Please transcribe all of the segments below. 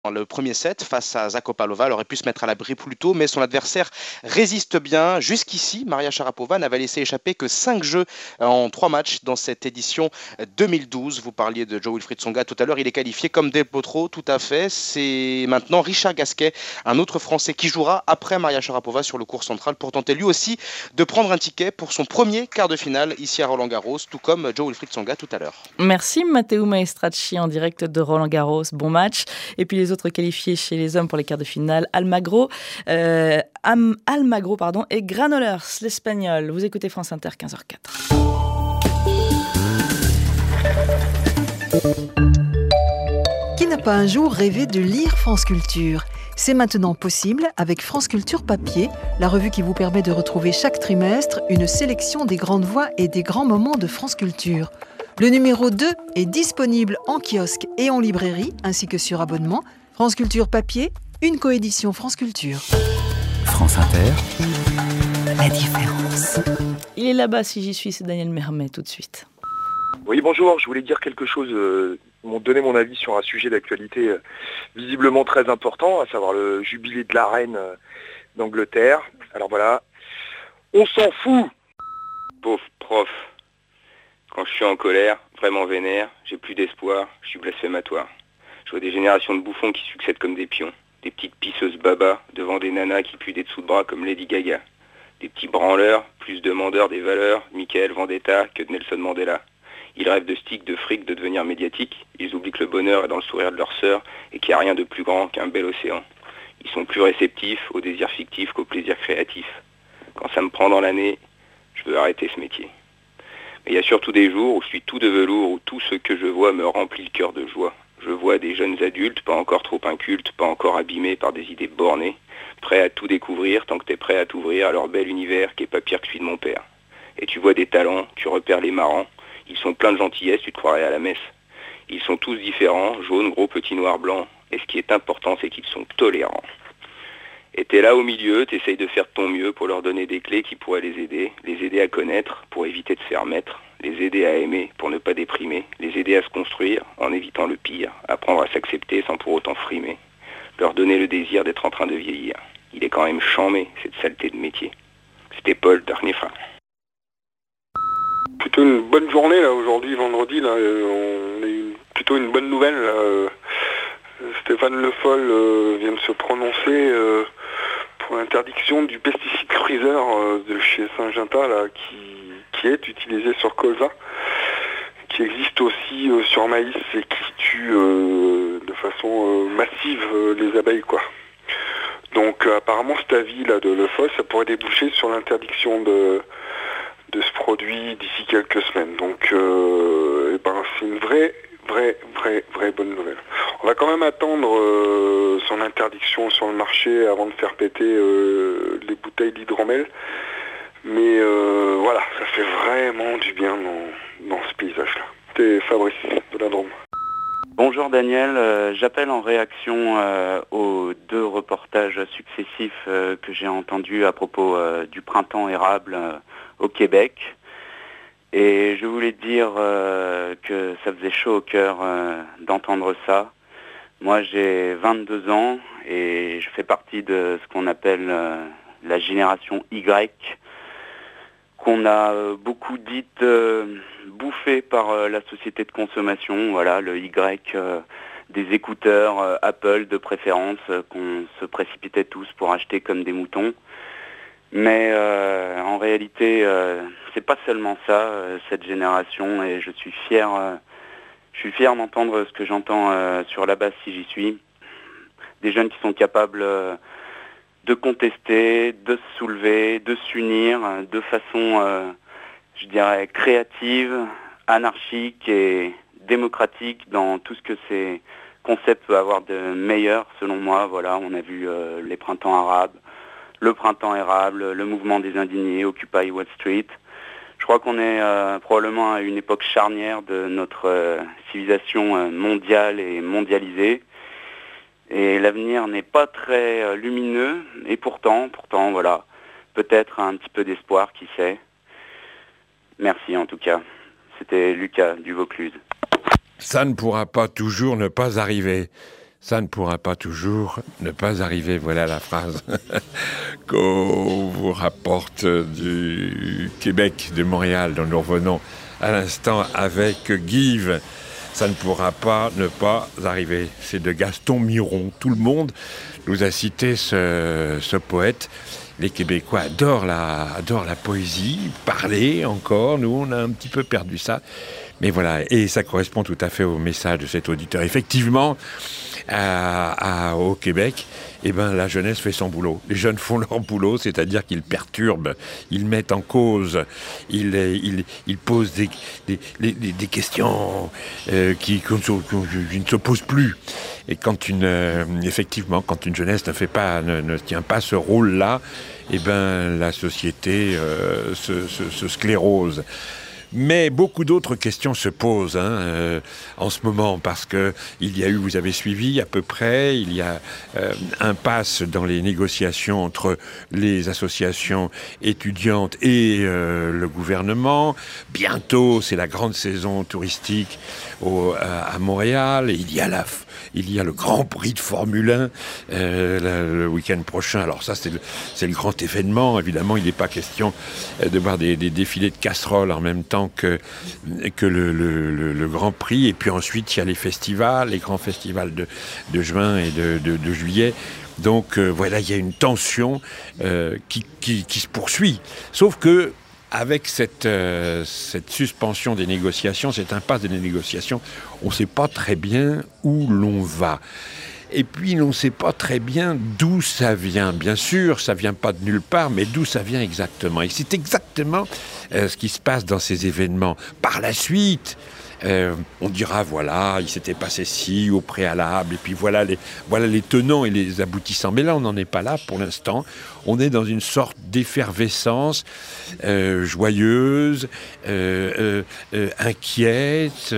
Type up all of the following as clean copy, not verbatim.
Le premier set face à Zakopalova, elle aurait pu se mettre à l'abri plus tôt, mais son adversaire résiste bien. Jusqu'ici, Maria Sharapova n'avait laissé échapper que 5 jeux en 3 matchs dans cette édition 2012. Vous parliez de Jo-Wilfried Tsonga tout à l'heure, il est qualifié comme Del Potro, tout à fait. C'est maintenant Richard Gasquet, un autre Français qui jouera après Maria Sharapova sur le court central pour tenter lui aussi de prendre un ticket pour son premier quart de finale ici à Roland-Garros, tout comme Jo-Wilfried Tsonga tout à l'heure. Merci Matteo Maestracci en direct de Roland-Garros. Bon match. Et puis les autres qualifiés chez les hommes pour les quarts de finale, Almagro et Granollers, l'Espagnol. Vous écoutez France Inter, 15h04. Qui n'a pas un jour rêvé de lire France Culture ? C'est maintenant possible avec France Culture Papier, la revue qui vous permet de retrouver chaque trimestre une sélection des grandes voix et des grands moments de France Culture. Le numéro 2 est disponible en kiosque et en librairie, ainsi que sur abonnement. France Culture Papier, une coédition France Culture. France Inter, la différence. Il est là-bas, si j'y suis, c'est Daniel Mermet, tout de suite. Oui, bonjour, je voulais dire quelque chose, donner mon avis sur un sujet d'actualité visiblement très important, à savoir le jubilé de la reine d'Angleterre. Alors voilà, on s'en fout. Pauvre prof. Quand je suis en colère, vraiment vénère, j'ai plus d'espoir, je suis blasphématoire. Je vois des générations de bouffons qui succèdent comme des pions. Des petites pisseuses babas devant des nanas qui puent des dessous de bras comme Lady Gaga. Des petits branleurs, plus demandeurs des valeurs, Michael Vendetta que de Nelson Mandela. Ils rêvent de stick, de fric, de devenir médiatique. Ils oublient que le bonheur est dans le sourire de leur sœur et qu'il n'y a rien de plus grand qu'un bel océan. Ils sont plus réceptifs aux désirs fictifs qu'aux plaisirs créatifs. Quand ça me prend dans l'année, je veux arrêter ce métier. Mais il y a surtout des jours où je suis tout de velours, où tout ce que je vois me remplit le cœur de joie. Je vois des jeunes adultes, pas encore trop incultes, pas encore abîmés par des idées bornées, prêts à tout découvrir tant que t'es prêt à t'ouvrir à leur bel univers qui est pas pire que celui de mon père. Et tu vois des talents, tu repères les marrants, ils sont pleins de gentillesse, tu te croirais à la messe. Ils sont tous différents, jaunes, gros, petits, noirs, blancs, et ce qui est important, c'est qu'ils sont tolérants. Et t'es là au milieu, t'essayes de faire de ton mieux pour leur donner des clés qui pourraient les aider à connaître pour éviter de se faire mettre, les aider à aimer pour ne pas déprimer, les aider à se construire en évitant le pire, apprendre à s'accepter sans pour autant frimer, leur donner le désir d'être en train de vieillir. Il est quand même chambé, cette saleté de métier. C'était Paul Darnefra. Plutôt une bonne journée là aujourd'hui, vendredi, là, on a eu plutôt une bonne nouvelle. Stéphane Le Foll vient de se prononcer pour l'interdiction du pesticide Freezer de chez Syngenta là, qui est utilisé sur colza, qui existe aussi sur maïs et qui tue de façon massive les abeilles quoi. Donc apparemment cet avis là de Le Foll, ça pourrait déboucher sur l'interdiction de ce produit d'ici quelques semaines. Donc c'est une vraie bonne nouvelle. On va quand même attendre son interdiction sur le marché avant de faire péter les bouteilles d'hydromel. Mais voilà, ça fait vraiment du bien dans ce paysage-là. C'est Fabrice de la Drôme. Bonjour Daniel, j'appelle en réaction aux 2 reportages successifs que j'ai entendus à propos du printemps érable au Québec. Et je voulais dire que ça faisait chaud au cœur d'entendre ça. Moi j'ai 22 ans et je fais partie de ce qu'on appelle la génération Y, qu'on a beaucoup dite bouffée par la société de consommation, voilà, le Y des écouteurs Apple de préférence qu'on se précipitait tous pour acheter comme des moutons. Mais en réalité, c'est pas seulement ça, cette génération, et je suis fier d'entendre ce que j'entends sur la base si j'y suis. Des jeunes qui sont capables de contester, de se soulever, de s'unir de façon, je dirais, créative, anarchique et démocratique dans tout ce que ces concepts peuvent avoir de meilleur, selon moi. Voilà, on a vu les printemps arabes, le printemps érable, le mouvement des indignés, Occupy Wall Street. Je crois qu'on est probablement à une époque charnière de notre civilisation mondiale et mondialisée. Et l'avenir n'est pas très lumineux. Et pourtant, voilà, peut-être un petit peu d'espoir, qui sait. Merci en tout cas. C'était Lucas du Vaucluse. Ça ne pourra pas toujours ne pas arriver. ça ne pourra pas toujours ne pas arriver. Voilà la phrase qu'on vous rapporte du Québec, de Montréal, dont nous revenons à l'instant avec Guive. Ça ne pourra pas ne pas arriver. C'est de Gaston Miron. Tout le monde nous a cité ce poète. Les Québécois adorent la poésie, parler encore. Nous, on a un petit peu perdu ça. Mais voilà, et ça correspond tout à fait au message de cet auditeur. Effectivement, au Québec, la jeunesse fait son boulot. Les jeunes font leur boulot, c'est-à-dire qu'ils perturbent, ils mettent en cause, ils posent des questions qui ne se posent plus. Et effectivement, quand une jeunesse ne tient pas ce rôle-là, la société se sclérose. Mais beaucoup d'autres questions se posent en ce moment, parce que vous avez suivi à peu près, il y a impasse dans les négociations entre les associations étudiantes et le gouvernement. Bientôt, c'est la grande saison touristique à Montréal. Et il y a le Grand Prix de Formule 1 le week-end prochain. Alors ça, c'est le grand événement. Évidemment, il n'est pas question de voir des défilés de casseroles en même temps que le Grand Prix. Et puis ensuite, il y a les grands festivals de juin et de juillet. Donc voilà, il y a une tension qui se poursuit. Sauf que avec cette suspension des négociations, cette impasse des négociations, on ne sait pas très bien où l'on va. Et puis, on ne sait pas très bien d'où ça vient. Bien sûr, ça ne vient pas de nulle part, mais d'où ça vient exactement. Et c'est exactement ce qui se passe dans ces événements. Par la suite, on dira, voilà, il s'était passé ci au préalable, et puis voilà les tenants et les aboutissants. Mais là, on n'en est pas là pour l'instant. On est dans une sorte d'effervescence joyeuse, inquiète,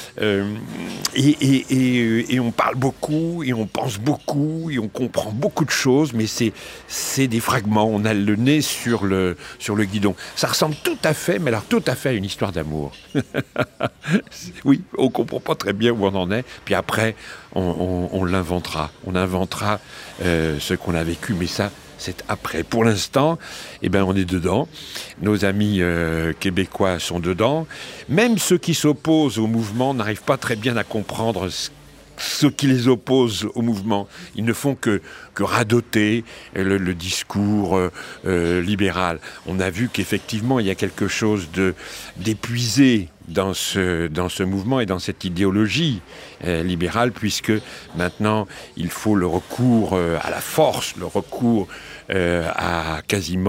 et on parle beaucoup, et on pense beaucoup, et on comprend beaucoup de choses, mais c'est des fragments. On a le nez sur le guidon. Ça ressemble tout à fait à une histoire d'amour. Oui, on ne comprend pas très bien où on en est, puis après, on l'inventera. On inventera ce qu'on a vécu, mais ça, c'est après. Pour l'instant, on est dedans. Nos amis québécois sont dedans. Même ceux qui s'opposent au mouvement n'arrivent pas très bien à comprendre ce qui les oppose au mouvement. Ils ne font que radoter le discours libéral. On a vu qu'effectivement, il y a quelque chose d'épuisé dans ce mouvement et dans cette idéologie libérale, puisque maintenant, il faut le recours à la force, le recours à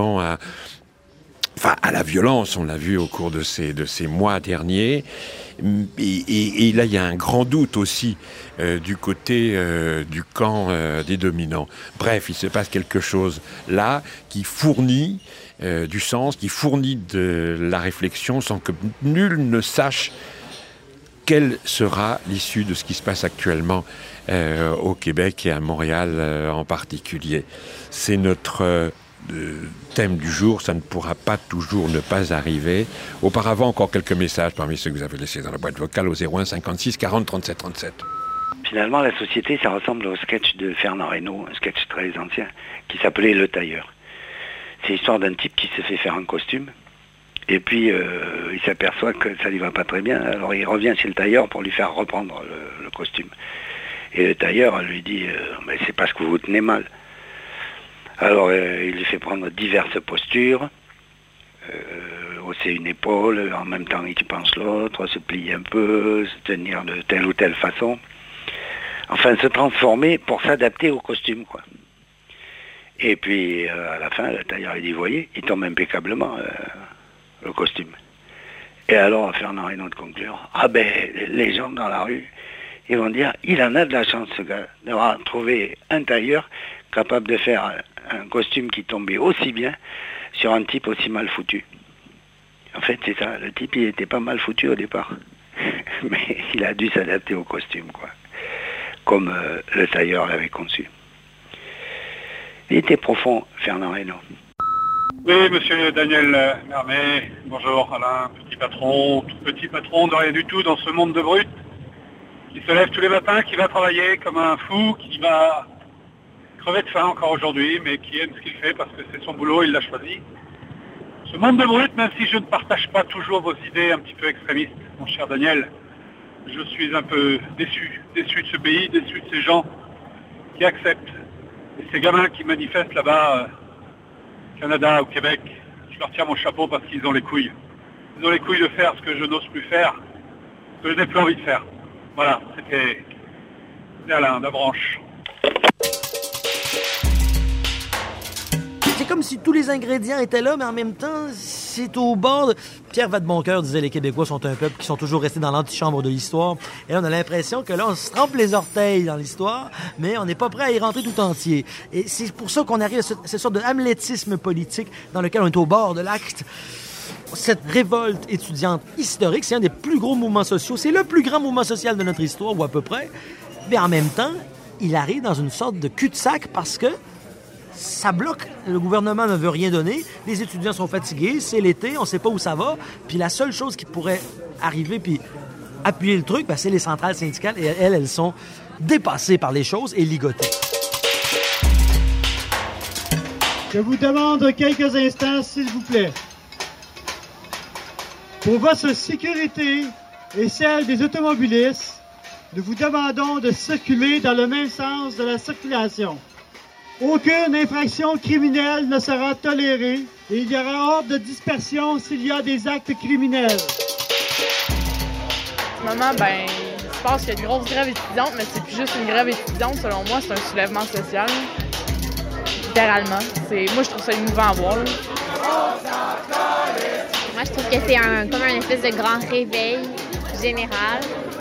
la violence. On l'a vu au cours de ces mois derniers. Et là, il y a un grand doute aussi du côté du camp des dominants. Bref, il se passe quelque chose là qui fournit du sens, qui fournit de la réflexion sans que nul ne sache quelle sera l'issue de ce qui se passe actuellement au Québec et à Montréal en particulier. C'est notre thème du jour, ça ne pourra pas toujours ne pas arriver. Auparavant, encore quelques messages parmi ceux que vous avez laissés dans la boîte vocale au 01 56 40 37 37. Finalement, la société, ça ressemble au sketch de Fernand Reynaud, un sketch très ancien, qui s'appelait Le Tailleur. C'est l'histoire d'un type qui se fait faire un costume, et puis il s'aperçoit que ça lui va pas très bien, alors il revient chez le tailleur pour lui faire reprendre le costume. Et le tailleur lui dit mais c'est parce que vous vous tenez mal. Alors il lui fait prendre diverses postures, hausser une épaule, en même temps il pense l'autre, se plier un peu, se tenir de telle ou telle façon. Enfin, se transformer pour s'adapter au costume, quoi. Et puis, à la fin, le tailleur, il dit, voyez, il tombe impeccablement, le costume. Et alors, Fernand Reynaud de conclure, les gens dans la rue, ils vont dire, il en a de la chance, ce gars, d'avoir trouvé un tailleur capable de faire un costume qui tombait aussi bien sur un type aussi mal foutu. En fait, c'est ça, le type, il était pas mal foutu au départ. Mais il a dû s'adapter au costume, quoi. Comme le tailleur l'avait conçu. Il était profond, Fernand Reynaud. Oui, monsieur Daniel Mermet, bonjour Alain, petit patron de rien du tout dans ce monde de brut. qui se lève tous les matins, qui va travailler comme un fou, qui va crever de faim encore aujourd'hui, mais qui aime ce qu'il fait parce que c'est son boulot, il l'a choisi. Ce monde de brut, même si je ne partage pas toujours vos idées un petit peu extrémistes, mon cher Daniel, je suis un peu déçu de ce pays, déçu de ces gens qui acceptent. Et ces gamins qui manifestent là-bas, au Canada, au Québec, je leur tire mon chapeau parce qu'ils ont les couilles. Ils ont les couilles de faire ce que je n'ose plus faire, ce que je n'ai plus envie de faire. Voilà, c'était Alain Labranche. C'est comme si tous les ingrédients étaient là, mais en même temps, c'est au bord de... Pierre Vadeboncoeur disait « Les Québécois sont un peuple qui sont toujours restés dans l'antichambre de l'histoire. » Et là, on a l'impression que là, on se trempe les orteils dans l'histoire, mais on n'est pas prêt à y rentrer tout entier. Et c'est pour ça qu'on arrive à cette sorte de hamlétisme politique dans lequel on est au bord de l'acte. Cette révolte étudiante historique, c'est un des plus gros mouvements sociaux. C'est le plus grand mouvement social de notre histoire, ou à peu près. Mais en même temps, il arrive dans une sorte de cul-de-sac parce que ça bloque. Le gouvernement ne veut rien donner. Les étudiants sont fatigués. C'est l'été. On ne sait pas où ça va. Puis la seule chose qui pourrait arriver puis appuyer le truc, c'est les centrales syndicales. Et elles sont dépassées par les choses et ligotées. Je vous demande quelques instants, s'il vous plaît. Pour votre sécurité et celle des automobilistes, nous vous demandons de circuler dans le même sens de la circulation. Aucune infraction criminelle ne sera tolérée et il y aura ordre de dispersion s'il y a des actes criminels. En ce moment, je pense qu'il y a une grosse grève étudiante, mais c'est plus juste une grève étudiante. Selon moi, c'est un soulèvement social. Littéralement. Moi, je trouve ça émouvant à voir. Moi, je trouve que c'est comme un espèce de grand réveil général.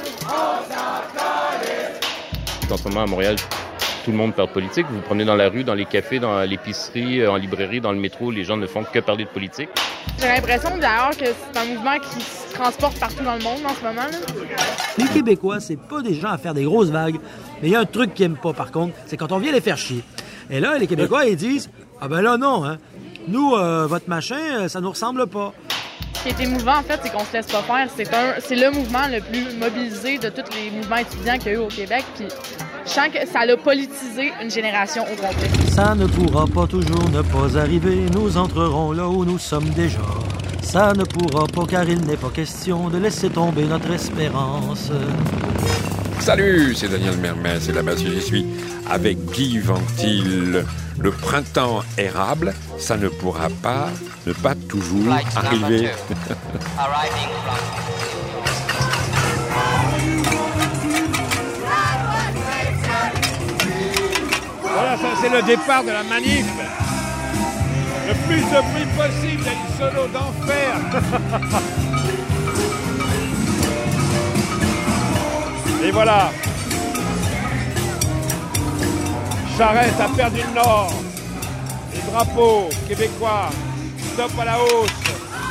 En ce moment, à Montréal, tout le monde parle politique. Vous vous promenez dans la rue, dans les cafés, dans l'épicerie, en librairie, dans le métro, les gens ne font que parler de politique. J'ai l'impression d'ailleurs que c'est un mouvement qui se transporte partout dans le monde en ce moment. Là. Les Québécois, c'est pas des gens à faire des grosses vagues, mais il y a un truc qu'ils n'aiment pas, par contre, c'est quand on vient les faire chier. Et là, les Québécois, ils disent « Ah ben là, non, hein. Nous, votre machin, ça nous ressemble pas. » Ce qui est émouvant, en fait, c'est qu'on se laisse pas faire. C'est le mouvement le plus mobilisé de tous les mouvements étudiants qu'il y a eu au Québec. Puis je sens que ça a politisé une génération au complet. Ça ne pourra pas toujours ne pas arriver. Nous entrerons là où nous sommes déjà. Ça ne pourra pas car il n'est pas question de laisser tomber notre espérance. Salut, c'est Daniel Mermez et là-bas j'y suis avec Guy Ventil. Le printemps érable, ça ne pourra pas ne pas toujours arriver. Voilà, ça c'est le départ de la manif. Le plus de bruit possible, il y a du solo d'enfer. Et voilà. Charest a perdu le Nord. Les drapeaux québécois, stop à la hausse.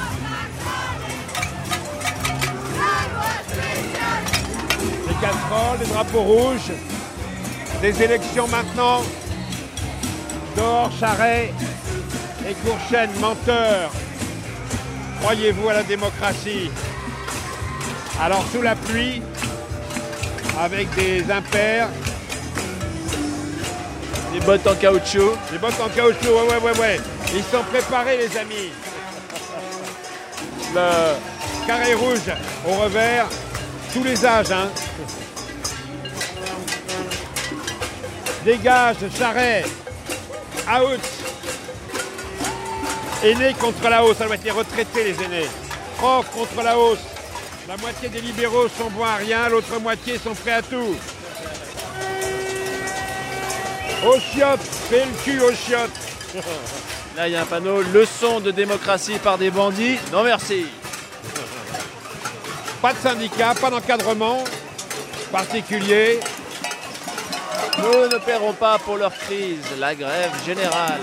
Les casseroles, les drapeaux rouges. Des élections maintenant. Dehors, Charest et Courchesne, menteurs. Croyez-vous à la démocratie? Alors, sous la pluie, avec des impairs. Des bottes en caoutchouc. Des bottes en caoutchouc, ouais. Ils sont préparés, les amis. Le carré rouge au revers, tous les âges, hein. Dégage, Charest. Out. Aînés contre la hausse. Ça doit être les retraités, les aînés. Prof contre la hausse. La moitié des libéraux sont bons à rien, l'autre moitié sont prêts à tout. Aux chiottes, fais le cul aux chiottes. Là, il y a un panneau, leçon de démocratie par des bandits. Non, merci. Pas de syndicat, pas d'encadrement particulier. Nous ne paierons pas pour leur crise, la grève générale.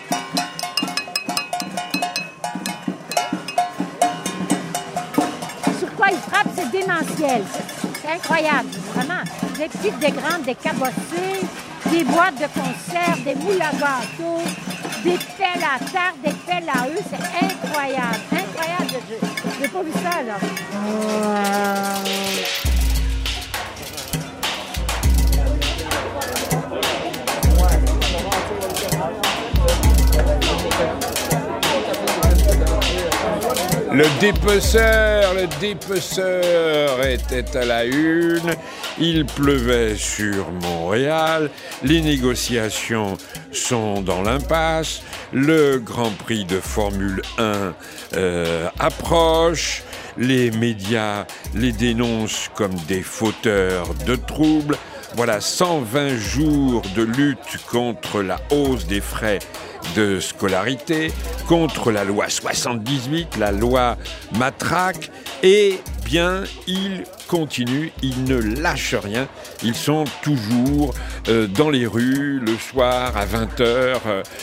Sur quoi ils frappent, c'est démentiel. C'est incroyable, vraiment. Des petites, des grandes, des cabossées, des boîtes de conserve, des moules à gâteaux, des pelles à tarte, des pelles à œufs. C'est incroyable. Incroyable de jeu. J'ai pas vu ça, là. Le dépeceur était à la une. Il pleuvait sur Montréal. Les négociations sont dans l'impasse. Le Grand Prix de Formule 1 approche. Les médias les dénoncent comme des fauteurs de troubles. Voilà 120 jours de lutte contre la hausse des frais de scolarité, contre la loi 78, la loi Matraque, et bien, ils continuent, ils ne lâchent rien. Ils sont toujours dans les rues, le soir à 20h,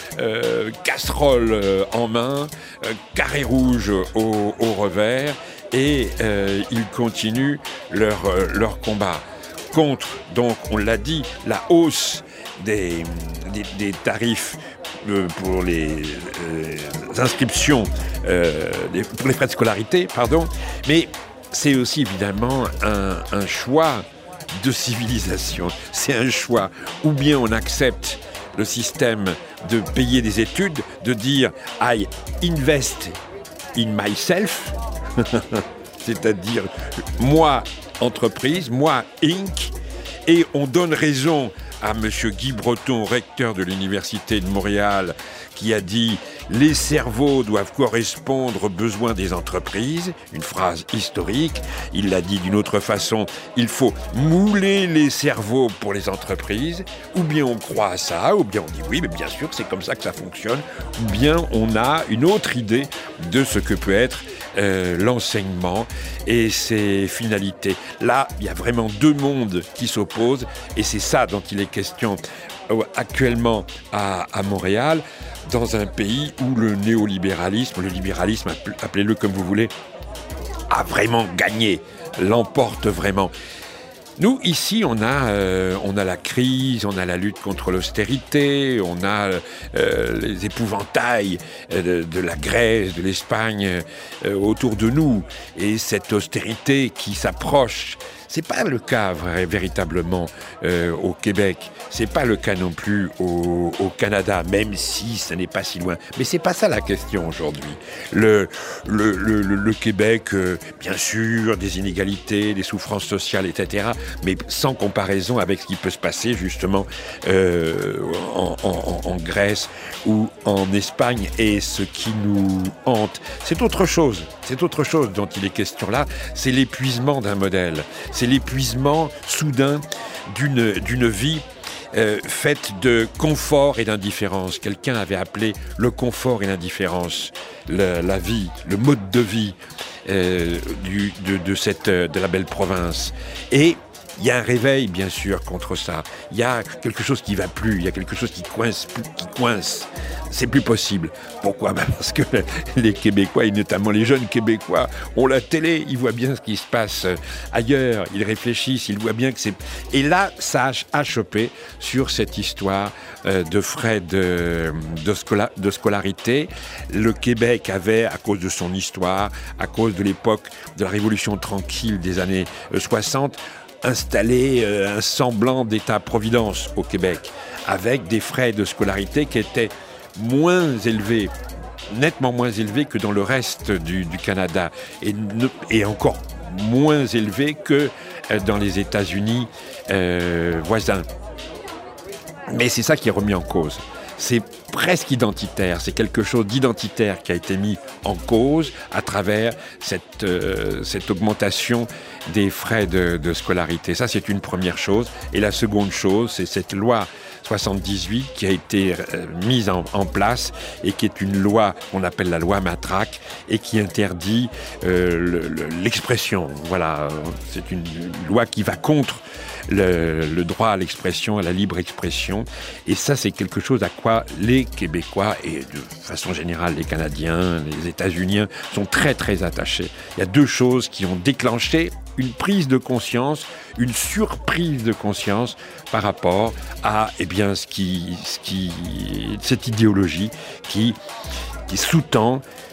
casserole en main, carré rouge au revers, et ils continuent leur combat. Contre, donc, on l'a dit, la hausse des tarifs pour les inscriptions, pour les frais de scolarité, pardon, mais c'est aussi évidemment un choix de civilisation. C'est un choix, ou bien on accepte le système de payer des études, de dire « I invest in myself », c'est-à-dire moi, entreprise, moi, Inc., et on donne raison à M. Guy Breton, recteur de l'Université de Montréal, qui a dit « Les cerveaux doivent correspondre aux besoins des entreprises », une phrase historique. Il l'a dit d'une autre façon, il faut mouler les cerveaux pour les entreprises. Ou bien on croit à ça, ou bien on dit oui, mais bien sûr, c'est comme ça que ça fonctionne. Ou bien on a une autre idée de ce que peut être l'enseignement et ses finalités. Là, il y a vraiment deux mondes qui s'opposent, et c'est ça dont il est question actuellement à Montréal, dans un pays où le néolibéralisme, le libéralisme, appelez-le comme vous voulez, a vraiment gagné, l'emporte vraiment. Nous, ici, on a la crise, on a la lutte contre l'austérité, on a les épouvantails de la Grèce, de l'Espagne autour de nous. Et cette austérité qui s'approche, c'est pas le cas véritablement au Québec. C'est pas le cas non plus au Canada, même si ce n'est pas si loin. Mais c'est pas ça la question aujourd'hui. Le Québec, bien sûr, des inégalités, des souffrances sociales, etc., mais sans comparaison avec ce qui peut se passer justement en Grèce ou en Espagne. Et ce qui nous hante, c'est autre chose. C'est autre chose dont il est question là. C'est l'épuisement d'un modèle. C'est l'épuisement soudain d'une vie faite de confort et d'indifférence. Quelqu'un avait appelé le confort et l'indifférence la vie, le mode de vie de la belle province. Et il y a un réveil, bien sûr, contre ça. Il y a quelque chose qui ne va plus, il y a quelque chose qui coince. C'est plus possible. Pourquoi ? Parce que les Québécois, et notamment les jeunes Québécois, ont la télé, ils voient bien ce qui se passe ailleurs, ils réfléchissent, ils voient bien que c'est... Et là, ça a chopé sur cette histoire de frais de scolarité. Le Québec avait, à cause de son histoire, à cause de l'époque de la Révolution tranquille des années 60, installé un semblant d'État-providence au Québec, avec des frais de scolarité qui étaient moins élevés, nettement moins élevés que dans le reste du Canada, et encore moins élevés que dans les États-Unis voisins. Mais c'est ça qui est remis en cause. C'est presque identitaire, c'est quelque chose d'identitaire qui a été mis en cause à travers cette augmentation des frais de scolarité. Ça, c'est une première chose. Et la seconde chose, c'est cette loi 78 qui a été mise en place et qui est une loi qu'on appelle la loi Matraque et qui interdit l'expression. Voilà, c'est une loi qui va contre le droit à l'expression, à la libre expression. Et ça, c'est quelque chose à quoi les Québécois et de façon générale les Canadiens, les États-Uniens sont très très attachés. Il y a deux choses qui ont déclenché une prise de conscience, une surprise de conscience par rapport à cette idéologie qui sous-tend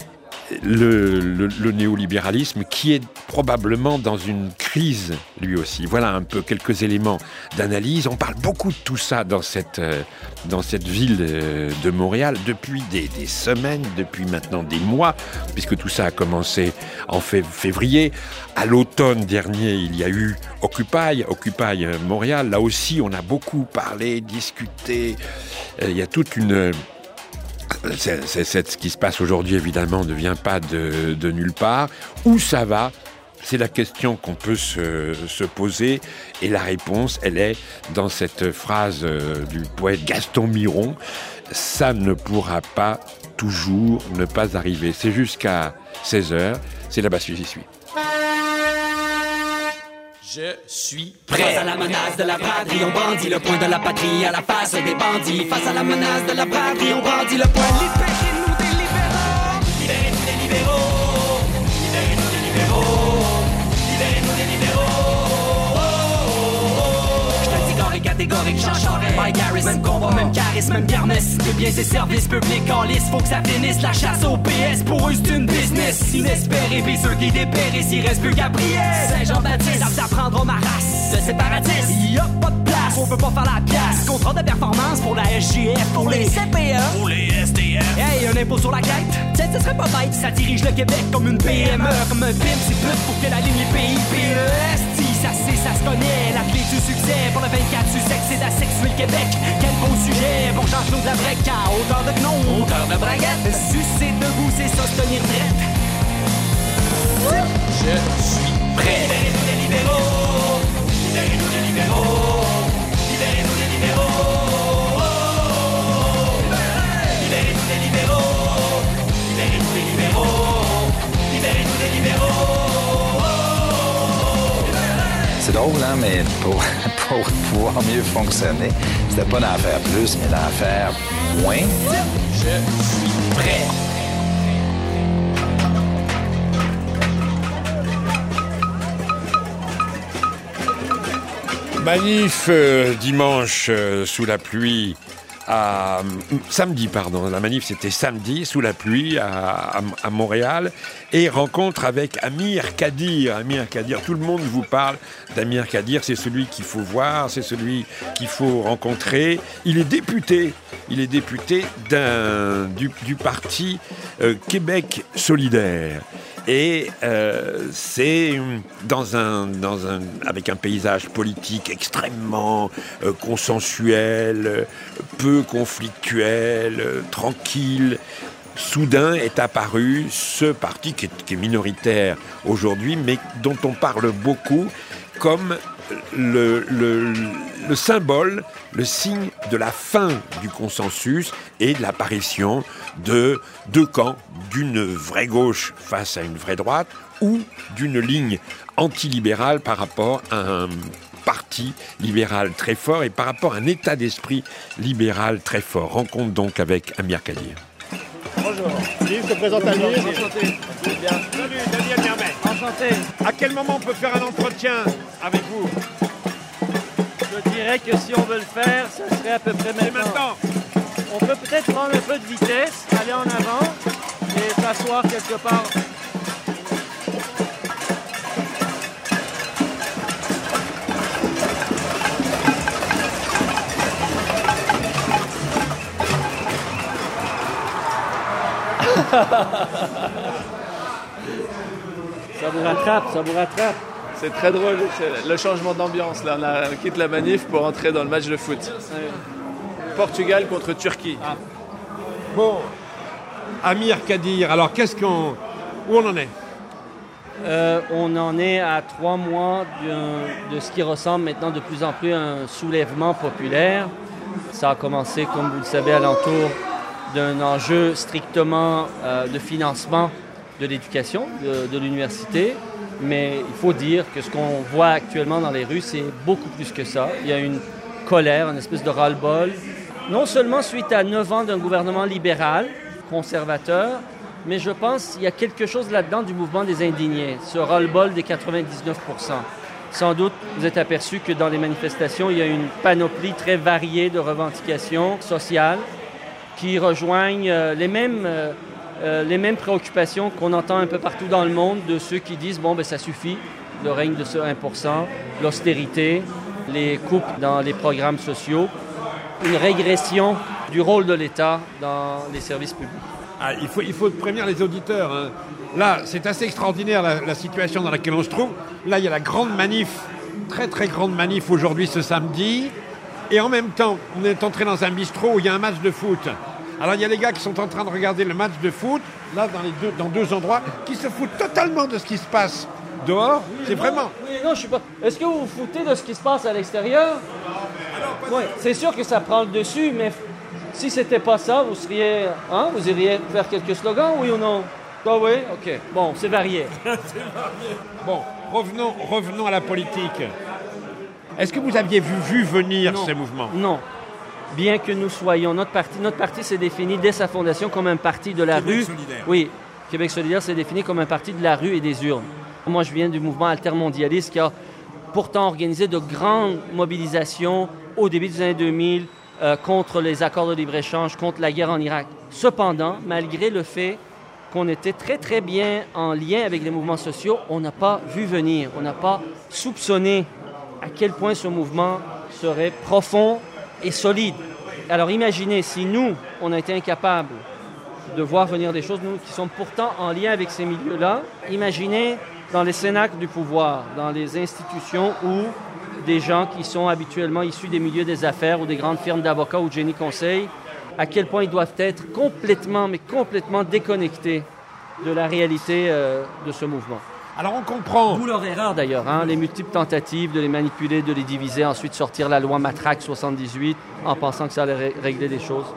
le néolibéralisme qui est probablement dans une crise lui aussi. Voilà un peu quelques éléments d'analyse. On parle beaucoup de tout ça dans cette ville de Montréal depuis des semaines, depuis maintenant des mois, puisque tout ça a commencé en février. À l'automne dernier, il y a eu Occupy Montréal. Là aussi, on a beaucoup parlé, discuté. Il y a toute une... Ce qui se passe aujourd'hui, évidemment, ne vient pas de nulle part. Où ça va ? C'est la question qu'on peut se poser. Et la réponse, elle est dans cette phrase du poète Gaston Miron. Ça ne pourra pas toujours ne pas arriver. C'est jusqu'à 16h. C'est là-bas si j'y suis. Je suis prêt. Face à la menace de la braderie, on brandit le poing de la patrie à la face des bandits. Face à la menace de la braderie, on brandit le poing. Libérez-nous des libéraux. Libérez-nous des libéraux. Libérez-nous des libéraux. Libérez-nous des libéraux. Je te dis gore et catégorique, Jean Charest, Mike Harris. Même combat, même charisme, même garmesse. De biens et services publics en lice, faut que ça finisse. La chasse au PS, pour eux c'est une business inespérée. Puis ceux qui dépérissent, il reste plus qu'à prier. Saint-Jean-Baptiste, ça s'apprendra ma race. De séparatiste, y a pas de place, on veut pas faire la pièce. Contrat de performance pour la SGF, pour les CPE, pour les SDF. Hey, un impôt sur la quête, tiens, ce serait pas bête. Ça dirige le Québec comme une PME, comme un PIM, c'est plus pour que la ligne pays PEST. Ça c'est, ça se connaît, la clé du succès. Pour le 24 du sexe, c'est d'asexuer le Québec. Quel beau sujet, bon Jean-Claude Labrec, à hauteur de gnome, hauteur de braguette. Sucer debout, c'est ça, se tenir drette. Je suis prêt. Libérez-nous des libéraux. Libérez-nous des libéraux. Libérez-nous des libéraux. Libérez-nous des libéraux. Libérez-nous des libéraux. Libérez-nous des libéraux. C'est drôle, hein, mais pour pouvoir mieux fonctionner, c'était pas d'en faire plus, mais d'en faire moins. Je suis prêt. Manif dimanche sous la pluie. Samedi, pardon. La manif, c'était samedi, sous la pluie, à Montréal. Et rencontre avec Amir Kadir. Amir Kadir, tout le monde vous parle d'Amir Kadir. C'est celui qu'il faut voir, c'est celui qu'il faut rencontrer. Il est député. Il est député du parti Québec solidaire. Et c'est avec un paysage politique extrêmement consensuel, peu conflictuel, tranquille. Soudain est apparu ce parti qui est minoritaire aujourd'hui, mais dont on parle beaucoup comme le symbole, le signe de la fin du consensus et de l'apparition de deux camps, d'une vraie gauche face à une vraie droite ou d'une ligne antilibérale par rapport à un parti libéral très fort et par rapport à un état d'esprit libéral très fort. Rencontre donc avec Amir Kadir. Bonjour. Yves, je te présente Amir. Enchanté. Bien. Salut, Daniel Mermet. Enchanté. À quel moment on peut faire un entretien avec vous? Je dirais que si on veut le faire, ça serait à peu près maintenant. On peut peut-être prendre un peu de vitesse, aller en avant et s'asseoir quelque part. Ça vous rattrape, ça vous rattrape. C'est très drôle, c'est le changement d'ambiance. Là, on quitte la manif pour entrer dans le match de foot. Portugal contre Turquie. Ah. Bon, Amir Kadir, alors où on en est? On en est à 3 mois de ce qui ressemble maintenant de plus en plus à un soulèvement populaire. Ça a commencé, comme vous le savez, alentour d'un enjeu strictement de financement de l'éducation, de l'université. Mais il faut dire que ce qu'on voit actuellement dans les rues, c'est beaucoup plus que ça. Il y a une colère, une espèce de ras-le-bol, non seulement suite à 9 ans d'un gouvernement libéral, conservateur, mais je pense qu'il y a quelque chose là-dedans du mouvement des indignés, ce ras-le-bol des 99%. Sans doute, vous êtes aperçu que dans les manifestations, il y a une panoplie très variée de revendications sociales qui rejoignent les mêmes les mêmes préoccupations qu'on entend un peu partout dans le monde de ceux qui disent, bon, ben ça suffit, le règne de ce 1%, l'austérité, les coupes dans les programmes sociaux, une régression du rôle de l'État dans les services publics. Ah, il faut prévenir les auditeurs. Hein. Là, c'est assez extraordinaire la situation dans laquelle on se trouve. Là, il y a la grande manif, très très grande manif aujourd'hui ce samedi. Et en même temps, on est entré dans un bistrot où il y a un match de foot. Alors il y a les gars qui sont en train de regarder le match de foot, là dans deux endroits, qui se foutent totalement de ce qui se passe dehors. C'est vraiment... Oui, non, je suis pas... Est-ce que vous vous foutez de ce qui se passe à l'extérieur? Oui, c'est sûr que ça prend le dessus, mais si c'était pas ça, vous seriez... Hein? Vous iriez faire quelques slogans, oui ou non? Ah oui? OK. Bon, c'est varié. C'est varié. Bon, revenons à la politique. Est-ce que vous aviez vu venir ces mouvements? Non. Bien que nous soyons, notre parti s'est défini dès sa fondation comme un parti de la rue. Solidaire. Oui, Québec solidaire s'est défini comme un parti de la rue et des urnes. Moi, je viens du mouvement altermondialiste qui a pourtant organisé de grandes mobilisations au début des années 2000 contre les accords de libre-échange, contre la guerre en Irak. Cependant, malgré le fait qu'on était très, très bien en lien avec les mouvements sociaux, on n'a pas vu venir, on n'a pas soupçonné à quel point ce mouvement serait profond et solide. Alors imaginez, si nous, on a été incapables de voir venir des choses, nous qui sommes pourtant en lien avec ces milieux-là, imaginez dans les cénacles du pouvoir, dans les institutions où des gens qui sont habituellement issus des milieux des affaires ou des grandes firmes d'avocats ou de génie conseil, à quel point ils doivent être complètement déconnectés de la réalité de ce mouvement. Alors on comprend. D'où leur erreur d'ailleurs, les multiples tentatives de les manipuler, de les diviser, ensuite sortir la loi Matraque 78 en pensant que ça allait régler les choses.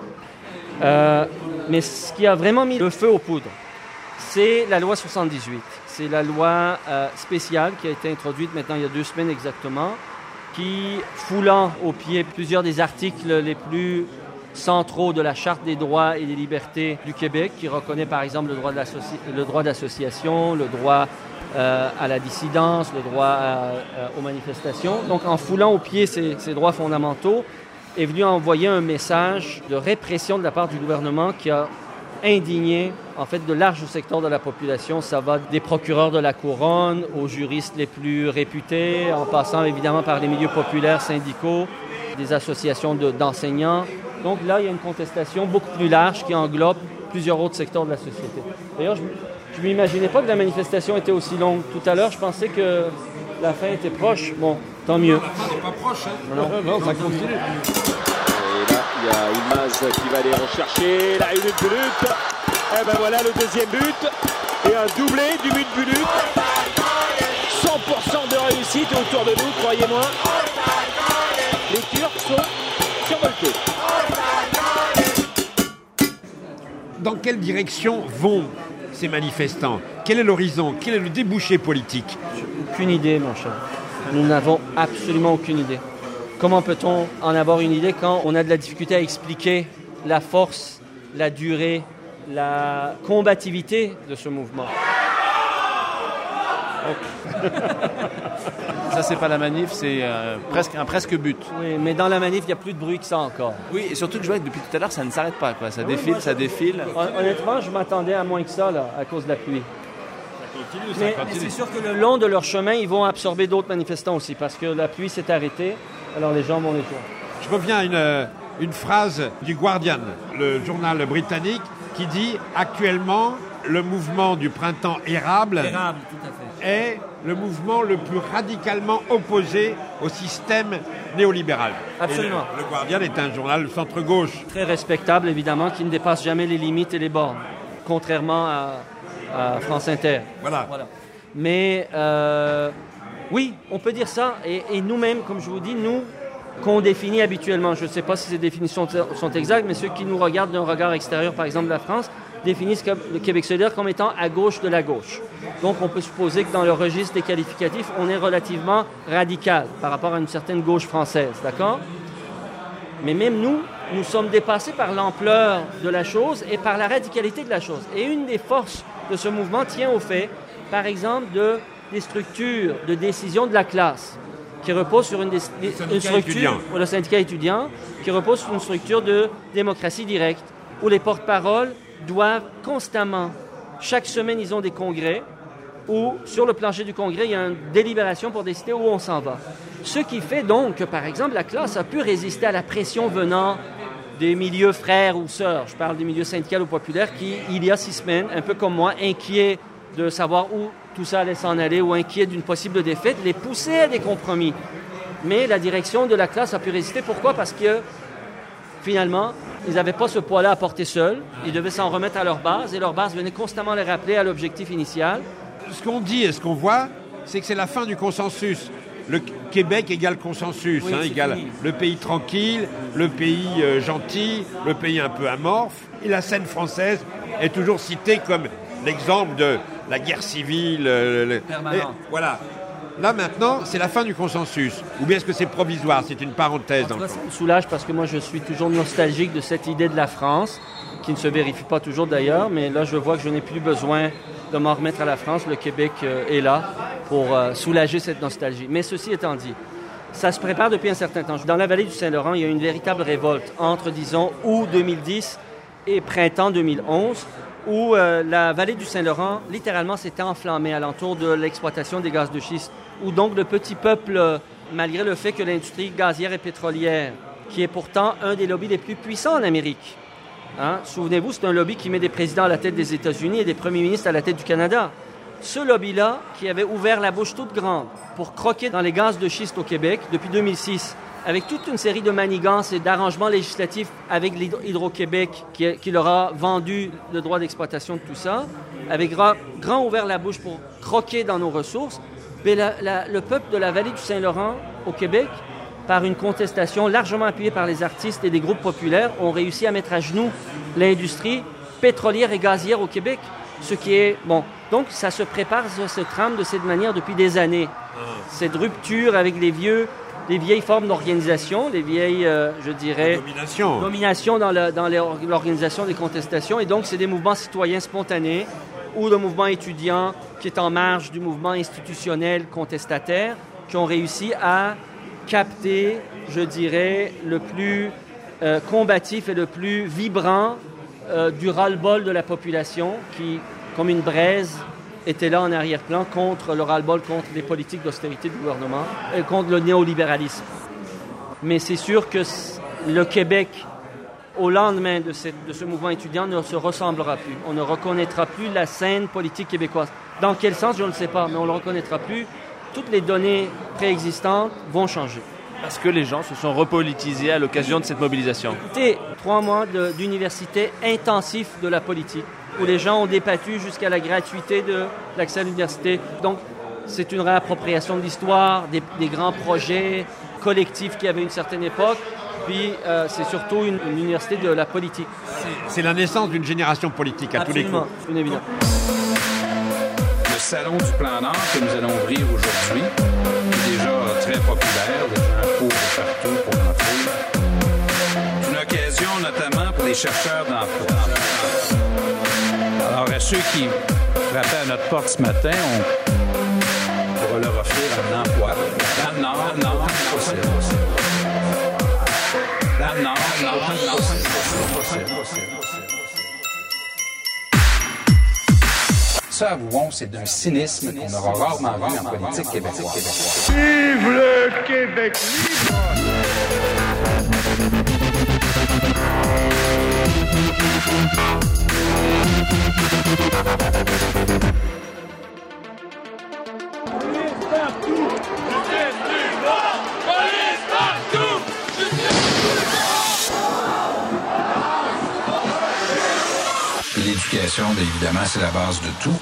Mais ce qui a vraiment mis le feu aux poudres, c'est la loi 78. C'est la loi spéciale qui a été introduite maintenant il y a 2 semaines exactement, qui, foulant aux pieds plusieurs des articles les plus centraux de la Charte des droits et des libertés du Québec, qui reconnaît par exemple le droit d'association, le droit à la dissidence, le droit aux manifestations. Donc, en foulant aux pieds ces droits fondamentaux, est venu envoyer un message de répression de la part du gouvernement qui a indigné, en fait, de larges secteurs de la population. Ça va des procureurs de la Couronne aux juristes les plus réputés, en passant évidemment par les milieux populaires, syndicaux, des associations d'enseignants. Donc là, il y a une contestation beaucoup plus large qui englobe plusieurs autres secteurs de la société. D'ailleurs, je ne m'imaginais pas que la manifestation était aussi longue. Tout à l'heure, je pensais que la fin était proche. Bon, tant mieux. La fin n'est pas proche, hein? Non, ça continue. Et là, il y a Yılmaz qui va aller rechercher la une but. Et ben voilà le deuxième but. Et un doublé du but du but. 100% de réussite autour de nous, croyez-moi. Les Turcs sont survoltés. Dans quelle direction vont ces manifestants? Quel est l'horizon? Quel est le débouché politique? Aucune idée, mon cher. Nous n'avons absolument aucune idée. Comment peut-on en avoir une idée quand on a de la difficulté à expliquer la force, la durée, la combativité de ce mouvement? Ça, c'est pas la manif, c'est un presque but. Oui, mais dans la manif, il n'y a plus de bruit que ça encore. Oui, et surtout que je vois que depuis tout à l'heure, ça ne s'arrête pas, quoi. Ça défile, ça défile. Honnêtement, je m'attendais à moins que ça, là, à cause de la pluie. Mais c'est sûr que le long de leur chemin, ils vont absorber d'autres manifestants aussi, parce que la pluie s'est arrêtée, alors les gens vont les voir. Je reviens à une phrase du Guardian, le journal britannique, qui dit « Actuellement, le mouvement du printemps érable, tout à fait, est le mouvement le plus radicalement opposé au système néolibéral. » Absolument. Le Guardian est un journal centre-gauche. Très respectable, évidemment, qui ne dépasse jamais les limites et les bornes, contrairement à France Inter. Voilà. Mais oui, on peut dire ça. Et nous-mêmes, comme je vous dis, nous, qu'on définit habituellement, je ne sais pas si ces définitions sont exactes, mais ceux qui nous regardent d'un regard extérieur, par exemple de la France, définissent le Québec solidaire comme étant à gauche de la gauche. Donc on peut supposer que dans le registre des qualificatifs, on est relativement radical par rapport à une certaine gauche française, d'accord? Mais même nous sommes dépassés par l'ampleur de la chose et par la radicalité de la chose. Et une des forces de ce mouvement tient au fait, par exemple, des structures de décision de la classe qui repose sur une structure, le syndicat étudiant, qui repose sur une structure de démocratie directe, où les porte-paroles doivent constamment, chaque semaine, ils ont des congrès où, sur le plancher du congrès, il y a une délibération pour décider où on s'en va. Ce qui fait donc que, par exemple, la classe a pu résister à la pression venant des milieux frères ou sœurs. Je parle des milieux syndicaux ou populaires qui, il y a 6 semaines, un peu comme moi, inquiets de savoir où tout ça allait s'en aller ou inquiets d'une possible défaite, les poussaient à des compromis. Mais la direction de la classe a pu résister. Pourquoi? Parce que, finalement, ils n'avaient pas ce poids-là à porter seuls. Ils devaient s'en remettre à leur base et leur base venait constamment les rappeler à l'objectif initial. Ce qu'on dit et ce qu'on voit, c'est que c'est la fin du consensus. Le Québec égale consensus, Oui, égale fini. le pays tranquille, le pays gentil, le pays un peu amorphe. Et la scène française est toujours citée comme l'exemple de la guerre civile. Permanente. Voilà. Là, maintenant, c'est la fin du consensus. Ou bien est-ce que c'est provisoire? C'est une parenthèse dans le fond. Ça me soulage parce que moi, je suis toujours nostalgique de cette idée de la France, qui ne se vérifie pas toujours d'ailleurs, mais là, je vois que je n'ai plus besoin de m'en remettre à la France. Le Québec est là pour soulager cette nostalgie. Mais ceci étant dit, ça se prépare depuis un certain temps. Dans la vallée du Saint-Laurent, il y a une véritable révolte entre, disons, août 2010 et printemps 2011, où la vallée du Saint-Laurent, littéralement, s'était enflammée alentour de l'exploitation des gaz de schiste, où donc le petit peuple, malgré le fait que l'industrie gazière et pétrolière, qui est pourtant un des lobbies les plus puissants en Amérique, souvenez-vous, c'est un lobby qui met des présidents à la tête des États-Unis et des premiers ministres à la tête du Canada. Ce lobby-là, qui avait ouvert la bouche toute grande pour croquer dans les gaz de schiste au Québec depuis 2006, avec toute une série de manigances et d'arrangements législatifs avec Hydro-Québec qui leur a vendu le droit d'exploitation de tout ça, avait grand ouvert la bouche pour croquer dans nos ressources, mais le peuple de la vallée du Saint-Laurent au Québec, par une contestation largement appuyée par les artistes et des groupes populaires, ont réussi à mettre à genoux l'industrie pétrolière et gazière au Québec, ce qui est... Bon, donc ça se prépare, ça se trame de cette manière depuis des années. Cette rupture avec les vieilles formes d'organisation, les vieilles, je dirais... Domination dans l'organisation des contestations. Et donc, c'est des mouvements citoyens spontanés ou le mouvement étudiant qui est en marge du mouvement institutionnel contestataire qui ont réussi à capter, je dirais, le plus combatif et le plus vibrant du ras-le-bol de la population qui, comme une braise, était là en arrière-plan contre le ras-le-bol, contre les politiques d'austérité du gouvernement et contre le néolibéralisme. Mais c'est sûr que le Québec, au lendemain de ce mouvement étudiant, ne se ressemblera plus. On ne reconnaîtra plus la scène politique québécoise. Dans quel sens, je ne sais pas, mais on ne le reconnaîtra plus. Toutes les données préexistantes vont changer. Parce que les gens se sont repolitisés à l'occasion de cette mobilisation. Écoutez, 3 mois d'université intensif de la politique, où les gens ont débattu jusqu'à la gratuité de l'accès à l'université. Donc, c'est une réappropriation de l'histoire, des grands projets collectifs qu'il y avait à une certaine époque. Puis, c'est surtout une université de la politique. C'est la naissance d'une génération politique à tous les coups. Absolument, c'est une évidence. Le salon du plan Nord que nous allons ouvrir aujourd'hui est déjà très populaire. Les gens courent partout pour entrer. C'est une occasion notamment pour les chercheurs d'emploi. Alors, à ceux qui frappaient à notre porte ce matin, on pourra leur offrir un emploi. Dans le Nord, Dans le Nord, Ça, avouons, c'est d'un cynisme qu'on aura rarement vu en politique québécoise. Vive le Québec libre! L'éducation, évidemment, c'est la base de tout.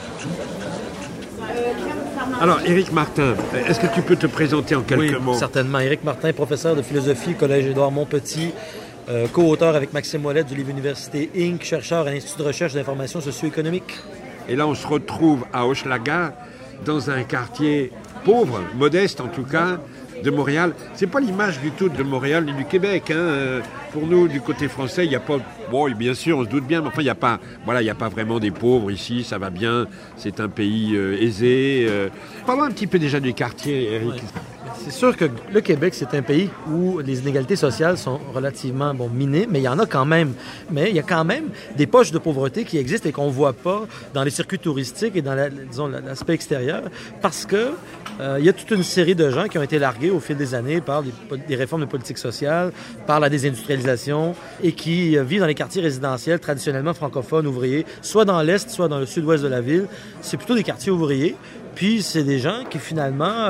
Alors, Éric Martin, est-ce que tu peux te présenter en quelques mots? Oui, certainement. Éric Martin, professeur de philosophie au Collège Édouard-Montpetit, co-auteur avec Maxime Ouellette du livre Université Inc., chercheur à l'Institut de recherche d'information socio-économique. Et là, on se retrouve à Hochelaga, dans un quartier pauvre, modeste en tout cas, de Montréal. C'est pas l'image du tout de Montréal ni du Québec. Pour nous, du côté français, il n'y a pas... Bon, bien sûr, on se doute bien, mais enfin, il n'y a pas vraiment des pauvres ici, ça va bien. C'est un pays aisé. Parlons un petit peu déjà du quartier, Éric. Oui. C'est sûr que le Québec, c'est un pays où les inégalités sociales sont relativement minimes, mais il y en a quand même. Mais il y a quand même des poches de pauvreté qui existent et qu'on ne voit pas dans les circuits touristiques et dans l'aspect extérieur, parce que il y a toute une série de gens qui ont été largués au fil des années par des réformes de politique sociale, par la désindustrialisation, et qui vivent dans les quartiers résidentiels traditionnellement francophones, ouvriers, soit dans l'Est, soit dans le sud-ouest de la ville. C'est plutôt des quartiers ouvriers. Puis c'est des gens qui finalement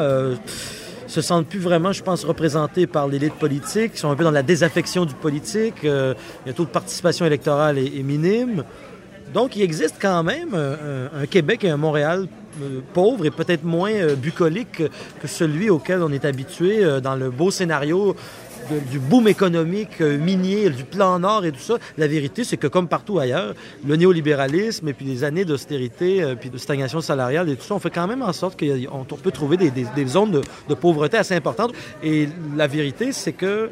se sentent plus vraiment, je pense, représentés par l'élite politique, qui sont un peu dans la désaffection du politique. Le taux de participation électorale est minime. Donc il existe quand même un Québec et un Montréal pauvre et peut-être moins bucolique que celui auquel on est habitué dans le beau scénario du boom économique minier, du plan Nord et tout ça. La vérité, c'est que comme partout ailleurs, le néolibéralisme et puis les années d'austérité puis de stagnation salariale et tout ça, on fait quand même en sorte qu'on peut trouver des zones de pauvreté assez importantes. Et la vérité, c'est que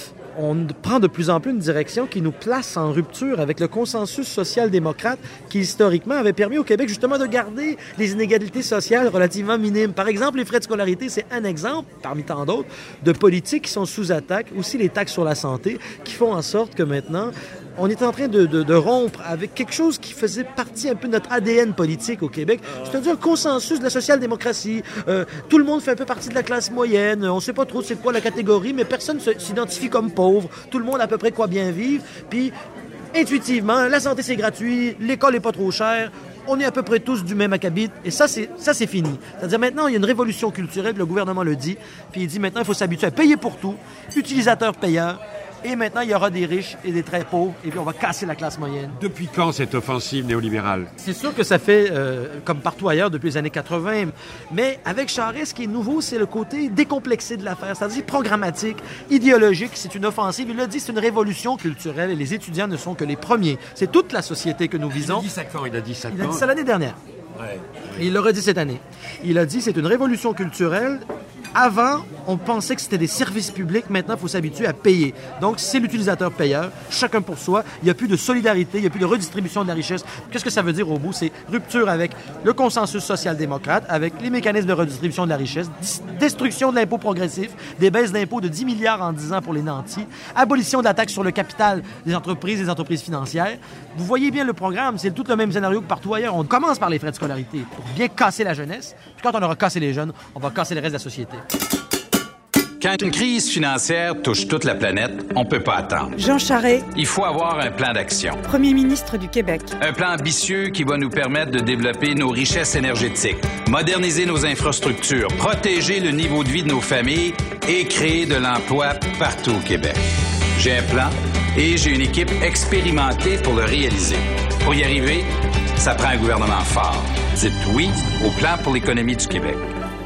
on prend de plus en plus une direction qui nous place en rupture avec le consensus social-démocrate qui, historiquement, avait permis au Québec, justement, de garder les inégalités sociales relativement minimes. Par exemple, les frais de scolarité, c'est un exemple, parmi tant d'autres, de politiques qui sont sous attaque. Aussi, les taxes sur la santé, qui font en sorte que maintenant, on est en train de rompre avec quelque chose qui faisait partie un peu de notre ADN politique au Québec, c'est-à-dire un consensus de la social-démocratie. Tout le monde fait un peu partie de la classe moyenne, on ne sait pas trop c'est quoi la catégorie, mais personne ne s'identifie comme pauvre. Tout le monde a à peu près quoi bien vivre. Puis, intuitivement, la santé, c'est gratuit, l'école n'est pas trop chère, on est à peu près tous du même acabit, et ça, c'est fini. C'est-à-dire, maintenant, il y a une révolution culturelle, le gouvernement le dit, puis il dit, maintenant, il faut s'habituer à payer pour tout, utilisateur-payeur. Et maintenant, il y aura des riches et des très pauvres, et puis on va casser la classe moyenne. Depuis quand cette offensive néolibérale? C'est sûr que ça fait, comme partout ailleurs, depuis les années 80. Mais avec Charest, ce qui est nouveau, c'est le côté décomplexé de l'affaire, c'est-à-dire programmatique, idéologique. C'est une offensive. Il l'a dit, c'est une révolution culturelle, et les étudiants ne sont que les premiers. C'est toute la société que nous visons. Il a dit ça l'année dernière. Ouais. Et il l'a redit cette année. Il a dit, c'est une révolution culturelle. Avant, on pensait que c'était des services publics. Maintenant, il faut s'habituer à payer. Donc, c'est l'utilisateur-payeur, chacun pour soi. Il n'y a plus de solidarité, il n'y a plus de redistribution de la richesse. Qu'est-ce que ça veut dire au bout? C'est rupture avec le consensus social-démocrate, avec les mécanismes de redistribution de la richesse, destruction de l'impôt progressif, des baisses d'impôts de 10 milliards en 10 ans pour les nantis, abolition de la taxe sur le capital des entreprises financières. Vous voyez bien le programme, c'est tout le même scénario que partout ailleurs. On commence par les frais de scolarité pour bien casser la jeunesse. Puis quand on aura cassé les jeunes, on va casser le reste de la société. Quand une crise financière touche toute la planète, on ne peut pas attendre. Jean Charest. Il faut avoir un plan d'action. Premier ministre du Québec. Un plan ambitieux qui va nous permettre de développer nos richesses énergétiques, moderniser nos infrastructures, protéger le niveau de vie de nos familles et créer de l'emploi partout au Québec. J'ai un plan et j'ai une équipe expérimentée pour le réaliser. Pour y arriver, ça prend un gouvernement fort. Dites oui au plan pour l'économie du Québec.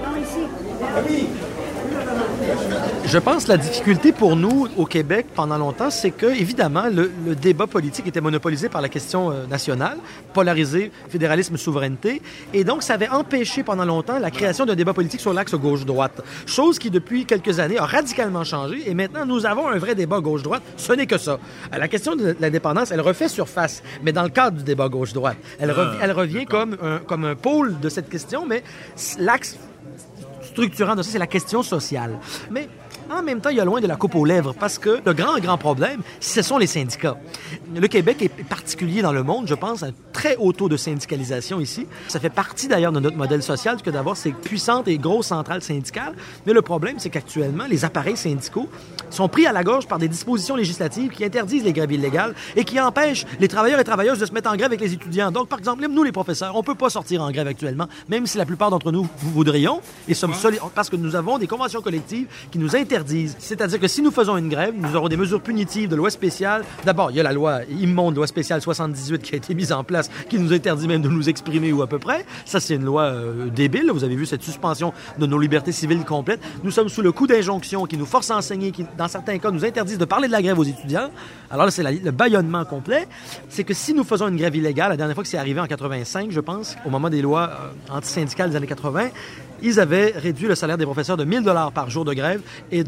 Je pense que la difficulté pour nous, au Québec, pendant longtemps, c'est que, évidemment, le débat politique était monopolisé par la question nationale, polarisé, fédéralisme, souveraineté, et donc ça avait empêché pendant longtemps la création d'un débat politique sur l'axe gauche-droite, chose qui, depuis quelques années, a radicalement changé, et maintenant, nous avons un vrai débat gauche-droite. Ce n'est que ça. La question de l'indépendance, elle refait surface, mais dans le cadre du débat gauche-droite. Elle revient comme un pôle de cette question, mais l'axe structurant de ça, c'est la question sociale. Mais en même temps, il y a loin de la coupe aux lèvres parce que le grand problème, ce sont les syndicats. Le Québec est particulier dans le monde, je pense, un très haut taux de syndicalisation ici. Ça fait partie d'ailleurs de notre modèle social que d'avoir ces puissantes et grosses centrales syndicales. Mais le problème, c'est qu'actuellement, les appareils syndicaux sont pris à la gorge par des dispositions législatives qui interdisent les grèves illégales et qui empêchent les travailleurs et travailleuses de se mettre en grève avec les étudiants. Donc, par exemple, nous, les professeurs, on ne peut pas sortir en grève actuellement, même si la plupart d'entre nous voudrions, et sommes parce que nous avons des conventions collectives qui nous interdisent. C'est-à-dire que si nous faisons une grève, nous aurons des mesures punitives de loi spéciale. D'abord, il y a la loi immonde, loi spéciale 78 qui a été mise en place, qui nous interdit même de nous exprimer ou à peu près. Ça, c'est une loi débile. Vous avez vu cette suspension de nos libertés civiles complètes. Nous sommes sous le coup d'injonctions qui nous forcent à enseigner, qui, dans certains cas, nous interdisent de parler de la grève aux étudiants. Alors là, c'est le bâillonnement complet. C'est que si nous faisons une grève illégale, la dernière fois que c'est arrivé en 85, je pense, au moment des lois antisyndicales des années 80, ils avaient réduit le salaire des professeurs de 1 000 $ par jour de grève et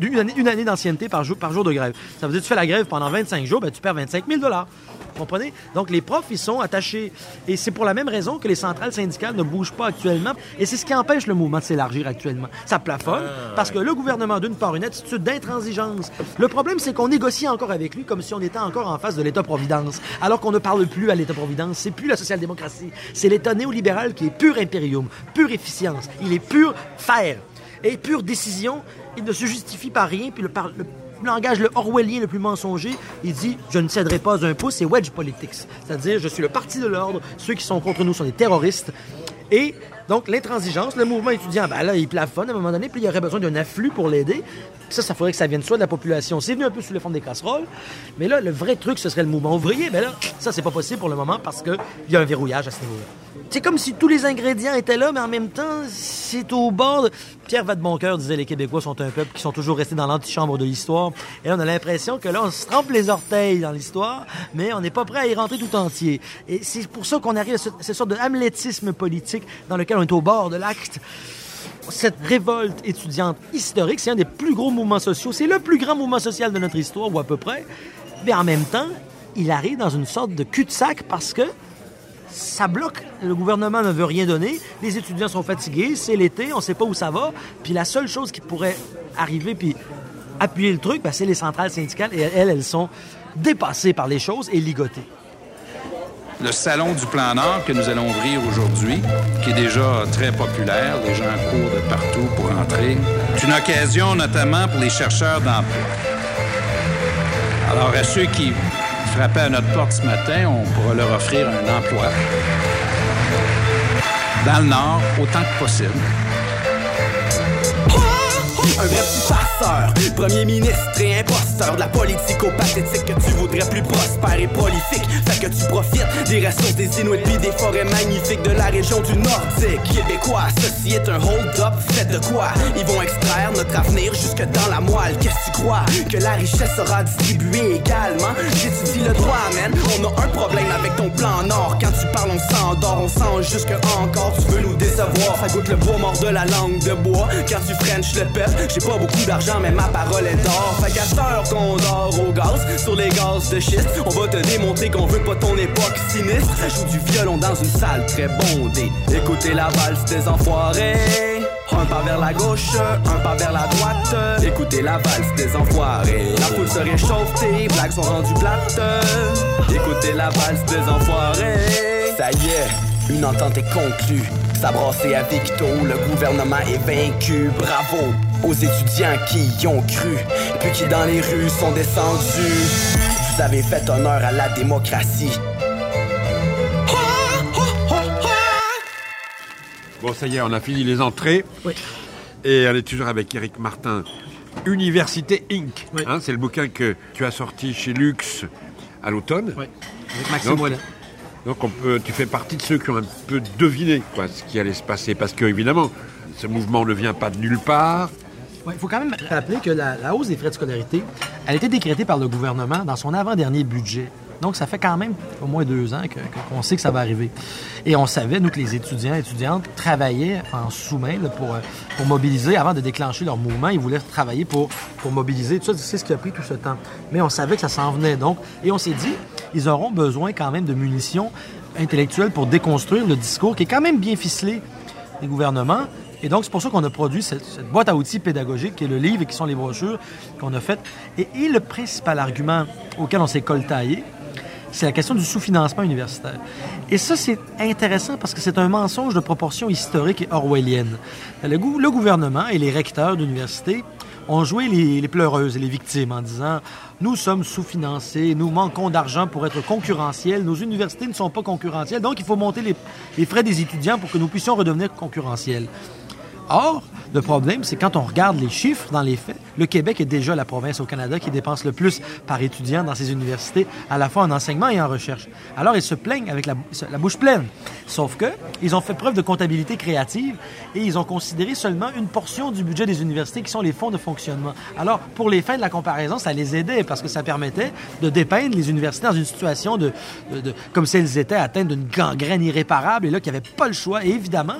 une année d'ancienneté par jour de grève. Ça veut dire que tu fais la grève pendant 25 jours, tu perds 25 000 $. Vous comprenez? Donc, les profs, ils sont attachés. Et c'est pour la même raison que les centrales syndicales ne bougent pas actuellement. Et c'est ce qui empêche le mouvement de s'élargir actuellement. Ça plafonne parce que le gouvernement, d'une part, une attitude d'intransigeance. Le problème, c'est qu'on négocie encore avec lui comme si on était encore en face de l'État-providence. Alors qu'on ne parle plus à l'État-providence. C'est plus la social-démocratie. C'est l'État néolibéral qui est pur impérium, pure efficience. Il est pur faire. Et pure décision. Il ne se justifie par rien. Puis le langage le orwellien le plus mensonger, il dit « Je ne céderai pas un pouce », c'est wedge politics. C'est-à-dire, je suis le parti de l'ordre, ceux qui sont contre nous sont des terroristes. Et donc, l'intransigeance, le mouvement étudiant, là, il plafonne à un moment donné, puis il y aurait besoin d'un afflux pour l'aider. Ça faudrait que ça vienne soit de la population. C'est venu un peu sous le fond des casseroles, mais là, le vrai truc, ce serait le mouvement ouvrier. Mais là, ça, c'est pas possible pour le moment parce qu'il y a un verrouillage à ce niveau-là. C'est comme si tous les ingrédients étaient là, mais en même temps, c'est au bord de... Pierre Vadeboncoeur disait « Les Québécois sont un peuple qui sont toujours restés dans l'antichambre de l'histoire. » Et là, on a l'impression que là, on se trempe les orteils dans l'histoire, mais on n'est pas prêt à y rentrer tout entier. Et c'est pour ça qu'on arrive à cette sorte de hamlétisme politique dans lequel on est au bord de l'acte. Cette révolte étudiante historique, c'est un des plus gros mouvements sociaux. C'est le plus grand mouvement social de notre histoire, ou à peu près. Mais en même temps, il arrive dans une sorte de cul-de-sac parce que ça bloque. Le gouvernement ne veut rien donner. Les étudiants sont fatigués. C'est l'été. On ne sait pas où ça va. Puis la seule chose qui pourrait arriver puis appuyer le truc, c'est les centrales syndicales. Et elles sont dépassées par les choses et ligotées. Le salon du plan Nord que nous allons ouvrir aujourd'hui, qui est déjà très populaire, les gens courent de partout pour entrer. C'est une occasion notamment pour les chercheurs d'emploi. Alors à ceux qui frappaient à notre porte ce matin, on pourra leur offrir un emploi dans le Nord autant que possible. Un vrai petit passeur, premier ministre et imposteur de la politique au pathétique que tu voudrais plus prospère et prolifique. Fait que tu profites des ressources des Inuits puis des forêts magnifiques de la région du Nordique. Québécois, ceci est un hold-up, fait de quoi? Ils vont extraire notre avenir jusque dans la moelle. Qu'est-ce que tu crois? Que la richesse sera distribuée également? J'étudie le droit, man. On a un problème avec ton plan Nord. Quand tu parles, on s'endort, on sent jusque encore. Tu veux nous décevoir, ça goûte le bois mort de la langue de bois. Quand tu frenches le peuple, j'ai pas beaucoup d'argent, mais ma parole est d'or. Fait qu'à cette heure qu'on dort au gaz, sur les gaz de schiste, on va te démontrer qu'on veut pas ton époque sinistre. Ça joue du violon dans une salle très bondée. Écoutez la valse des enfoirés. Un pas vers la gauche, un pas vers la droite. Écoutez la valse des enfoirés. La foule se réchauffe, tes blagues sont rendues plates. Écoutez la valse des enfoirés. Ça y est, une entente est conclue. Ça brassé à Victo, le gouvernement est vaincu. Bravo aux étudiants qui y ont cru, puis qui dans les rues sont descendus. Vous avez fait honneur à la démocratie. Bon, ça y est, on a fini les entrées. Oui. Et on est toujours avec Éric Martin, Université Inc. Oui. Hein, c'est le bouquin que tu as sorti chez Lux à l'automne. Oui, avec Maxime Ouellet. Donc tu fais partie de ceux qui ont un peu deviné ce qui allait se passer. Parce qu'évidemment, ce mouvement ne vient pas de nulle part. Il faut quand même rappeler que la hausse des frais de scolarité, elle a été décrétée par le gouvernement dans son avant-dernier budget. Donc, ça fait quand même au moins 2 ans qu'on sait que ça va arriver. Et on savait, nous, que les étudiants et étudiantes travaillaient en sous-main pour mobiliser. Avant de déclencher leur mouvement, ils voulaient travailler pour mobiliser. Tout ça, c'est ce qui a pris tout ce temps. Mais on savait que ça s'en venait. Donc, et on s'est dit, ils auront besoin quand même de munitions intellectuelles pour déconstruire le discours qui est quand même bien ficelé des gouvernements. Et donc, c'est pour ça qu'on a produit cette boîte à outils pédagogique qui est le livre et qui sont les brochures qu'on a faites. Et le principal argument auquel on s'est coltaillé, c'est la question du sous-financement universitaire. Et ça, c'est intéressant parce que c'est un mensonge de proportion historique et orwellienne. Le gouvernement et les recteurs d'université ont joué les pleureuses et les victimes en disant « Nous sommes sous-financés, nous manquons d'argent pour être concurrentiels, nos universités ne sont pas concurrentielles, donc il faut monter les frais des étudiants pour que nous puissions redevenir concurrentiels. » Or, le problème, c'est quand on regarde les chiffres dans les faits, le Québec est déjà la province au Canada qui dépense le plus par étudiant dans ses universités, à la fois en enseignement et en recherche. Alors, ils se plaignent avec la bouche pleine. Sauf que ils ont fait preuve de comptabilité créative et ils ont considéré seulement une portion du budget des universités qui sont les fonds de fonctionnement. Alors, pour les fins de la comparaison, ça les aidait parce que ça permettait de dépeindre les universités dans une situation comme si elles étaient atteintes d'une gangrène irréparable et là, qu'il n'y avait pas le choix. Et évidemment,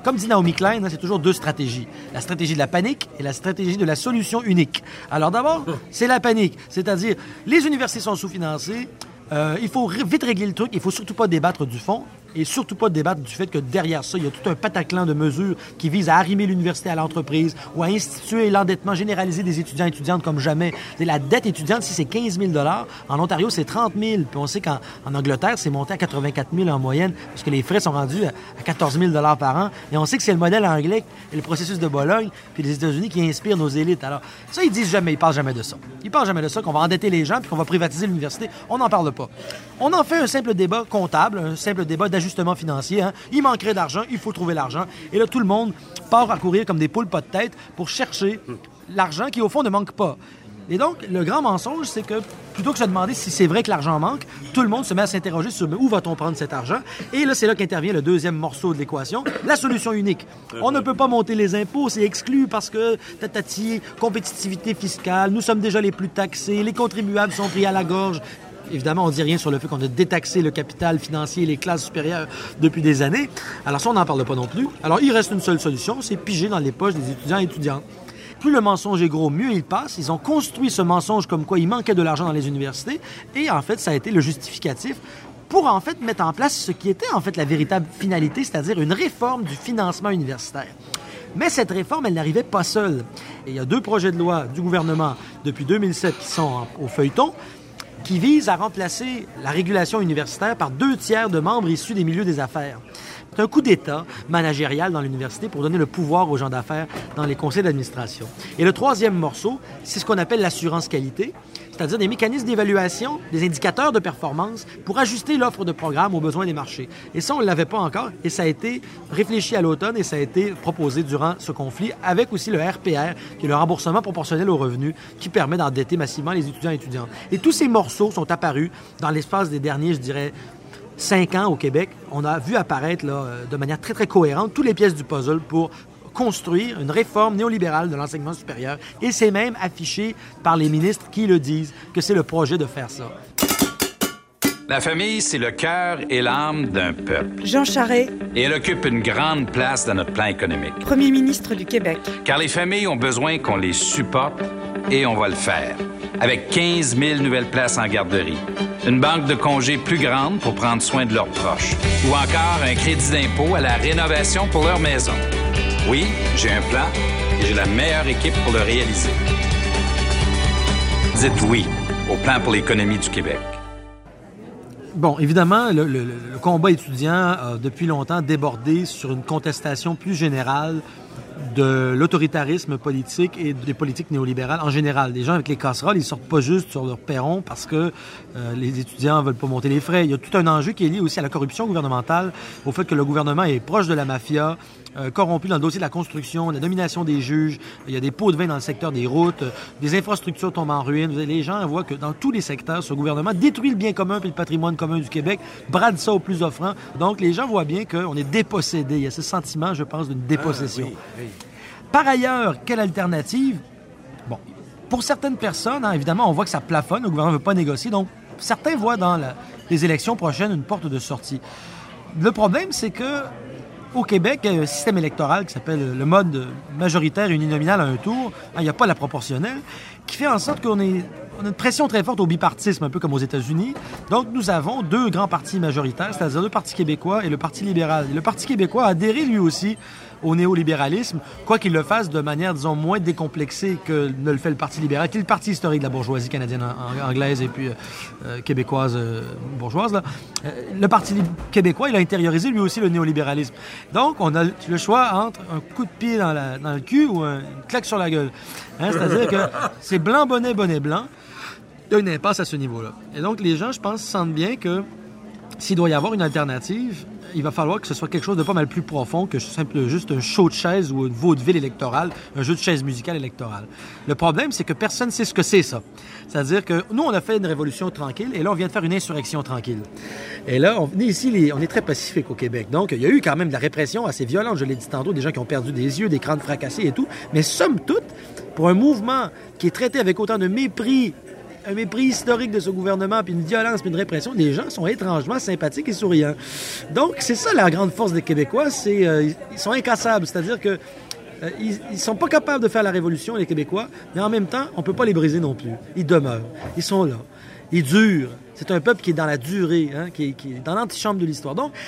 comme dit Naomi Klein, c'est toujours deux stratégies. La stratégie de la panique et la stratégie de la solution unique. Alors d'abord, c'est la panique, c'est-à-dire les universités sont sous-financées, il faut vite régler le truc, il faut surtout pas débattre du fond. Et surtout pas débattre du fait que derrière ça, il y a tout un pataclan de mesures qui visent à arrimer l'université à l'entreprise ou à instituer l'endettement généralisé des étudiants et étudiantes comme jamais. La dette étudiante, si c'est 15 000 $, en Ontario, c'est 30 000 Puis on sait qu'en Angleterre, c'est monté à 84 000 en moyenne parce que les frais sont rendus à 14 000 $ par an. Et on sait que c'est le modèle anglais et le processus de Bologne puis les États-Unis qui inspirent nos élites. Alors, ça, ils parlent jamais de ça. Ils parlent jamais de ça, qu'on va endetter les gens puis qu'on va privatiser l'université. On n'en parle pas. On en fait un simple débat comptable, un simple débat d'ajustement financier. Il manquerait d'argent, il faut trouver l'argent. Et là, tout le monde part à courir comme des poules pas de tête pour chercher l'argent qui, au fond, ne manque pas. Et donc, le grand mensonge, c'est que plutôt que de se demander si c'est vrai que l'argent manque, tout le monde se met à s'interroger sur où va-t-on prendre cet argent? Et là, c'est là qu'intervient le deuxième morceau de l'équation, la solution unique. On ne peut pas monter les impôts, c'est exclu parce que, tatati, compétitivité fiscale, nous sommes déjà les plus taxés, les contribuables sont pris à la gorge. Évidemment, on ne dit rien sur le fait qu'on a détaxé le capital financier et les classes supérieures depuis des années. Alors ça, on n'en parle pas non plus. Alors, il reste une seule solution, c'est piger dans les poches des étudiants et étudiantes. Plus le mensonge est gros, mieux il passe. Ils ont construit ce mensonge comme quoi il manquait de l'argent dans les universités. Et en fait, ça a été le justificatif pour en fait mettre en place ce qui était en fait la véritable finalité, c'est-à-dire une réforme du financement universitaire. Mais cette réforme, elle n'arrivait pas seule. Et il y a 2 projets de loi du gouvernement depuis 2007 qui sont au feuilleton, qui vise à remplacer la régulation universitaire par 2/3 de membres issus des milieux des affaires. C'est un coup d'État managérial dans l'université pour donner le pouvoir aux gens d'affaires dans les conseils d'administration. Et le 3e morceau, c'est ce qu'on appelle l'assurance qualité, c'est-à-dire des mécanismes d'évaluation, des indicateurs de performance pour ajuster l'offre de programme aux besoins des marchés. Et ça, on ne l'avait pas encore et ça a été réfléchi à l'automne et ça a été proposé durant ce conflit avec aussi le RPR, qui est le remboursement proportionnel aux revenus, qui permet d'endetter massivement les étudiants et étudiantes. Et tous ces morceaux sont apparus dans l'espace des derniers, je dirais, 5 ans au Québec. On a vu apparaître là, de manière très, très cohérente toutes les pièces du puzzle pour construire une réforme néolibérale de l'enseignement supérieur. Et c'est même affiché par les ministres qui le disent que c'est le projet de faire ça. La famille, c'est le cœur et l'âme d'un peuple. Jean Charest. Et elle occupe une grande place dans notre plan économique. Premier ministre du Québec. Car les familles ont besoin qu'on les supporte et on va le faire. Avec 15 000 nouvelles places en garderie, une banque de congés plus grande pour prendre soin de leurs proches, ou encore un crédit d'impôt à la rénovation pour leur maison. Oui, j'ai un plan et j'ai la meilleure équipe pour le réaliser. Dites oui au plan pour l'économie du Québec. Bon, évidemment, le combat étudiant a depuis longtemps débordé sur une contestation plus générale de l'autoritarisme politique et des politiques néolibérales en général. Les gens avec les casseroles, ils sortent pas juste sur leur perron parce que les étudiants veulent pas monter les frais. Il y a tout un enjeu qui est lié aussi à la corruption gouvernementale, au fait que le gouvernement est proche de la mafia, corrompu dans le dossier de la construction, de la nomination des juges. Il y a des pots de vin dans le secteur des routes, des infrastructures tombent en ruine. Les gens voient que dans tous les secteurs, ce gouvernement détruit le bien commun et le patrimoine commun du Québec, brade ça au plus offrant. Donc, les gens voient bien qu'on est dépossédé. Il y a ce sentiment, je pense, d'une dépossession. Oui. Par ailleurs, quelle alternative? Bon, pour certaines personnes, évidemment, on voit que ça plafonne, le gouvernement ne veut pas négocier, donc certains voient dans les élections prochaines une porte de sortie. Le problème, c'est que au Québec, il y a un système électoral qui s'appelle le mode majoritaire uninominal à un tour. Il n'y a pas la proportionnelle, qui fait en sorte qu'on a une pression très forte au bipartisme, un peu comme aux États-Unis. Donc, nous avons 2 grands partis majoritaires, c'est-à-dire le Parti québécois et le Parti libéral. Et le Parti québécois a adhéré, lui aussi, au néolibéralisme, quoi qu'il le fasse de manière, disons, moins décomplexée que ne le fait le Parti libéral, qui est le parti historique de la bourgeoisie canadienne anglaise et puis québécoise bourgeoise. Là. Le Parti québécois, il a intériorisé lui aussi le néolibéralisme. Donc, on a le choix entre un coup de pied dans le cul ou une claque sur la gueule. C'est-à-dire que c'est blanc, bonnet, bonnet, blanc. Il y a une impasse à ce niveau-là. Et donc, les gens, je pense, sentent bien que s'il doit y avoir une alternative, il va falloir que ce soit quelque chose de pas mal plus profond que juste un show de chaise ou une vaudeville électorale, un jeu de chaise musicale électorale. Le problème, c'est que personne ne sait ce que c'est, ça. C'est-à-dire que nous, on a fait une révolution tranquille et là, on vient de faire une insurrection tranquille. Et là, on est très pacifique au Québec. Donc, il y a eu quand même de la répression assez violente, je l'ai dit tantôt, des gens qui ont perdu des yeux, des crânes fracassés et tout. Mais somme toute, pour un mouvement qui est traité avec autant de mépris un mépris historique de ce gouvernement, puis une violence, puis une répression, les gens sont étrangement sympathiques et souriants. Donc, c'est ça la grande force des Québécois, ils sont incassables, c'est-à-dire que ils sont pas capables de faire la révolution, les Québécois, mais en même temps, on peut pas les briser non plus. Ils demeurent, ils sont là, ils durent. C'est un peuple qui est dans la durée, hein, qui est dans l'antichambre de l'histoire. Donc,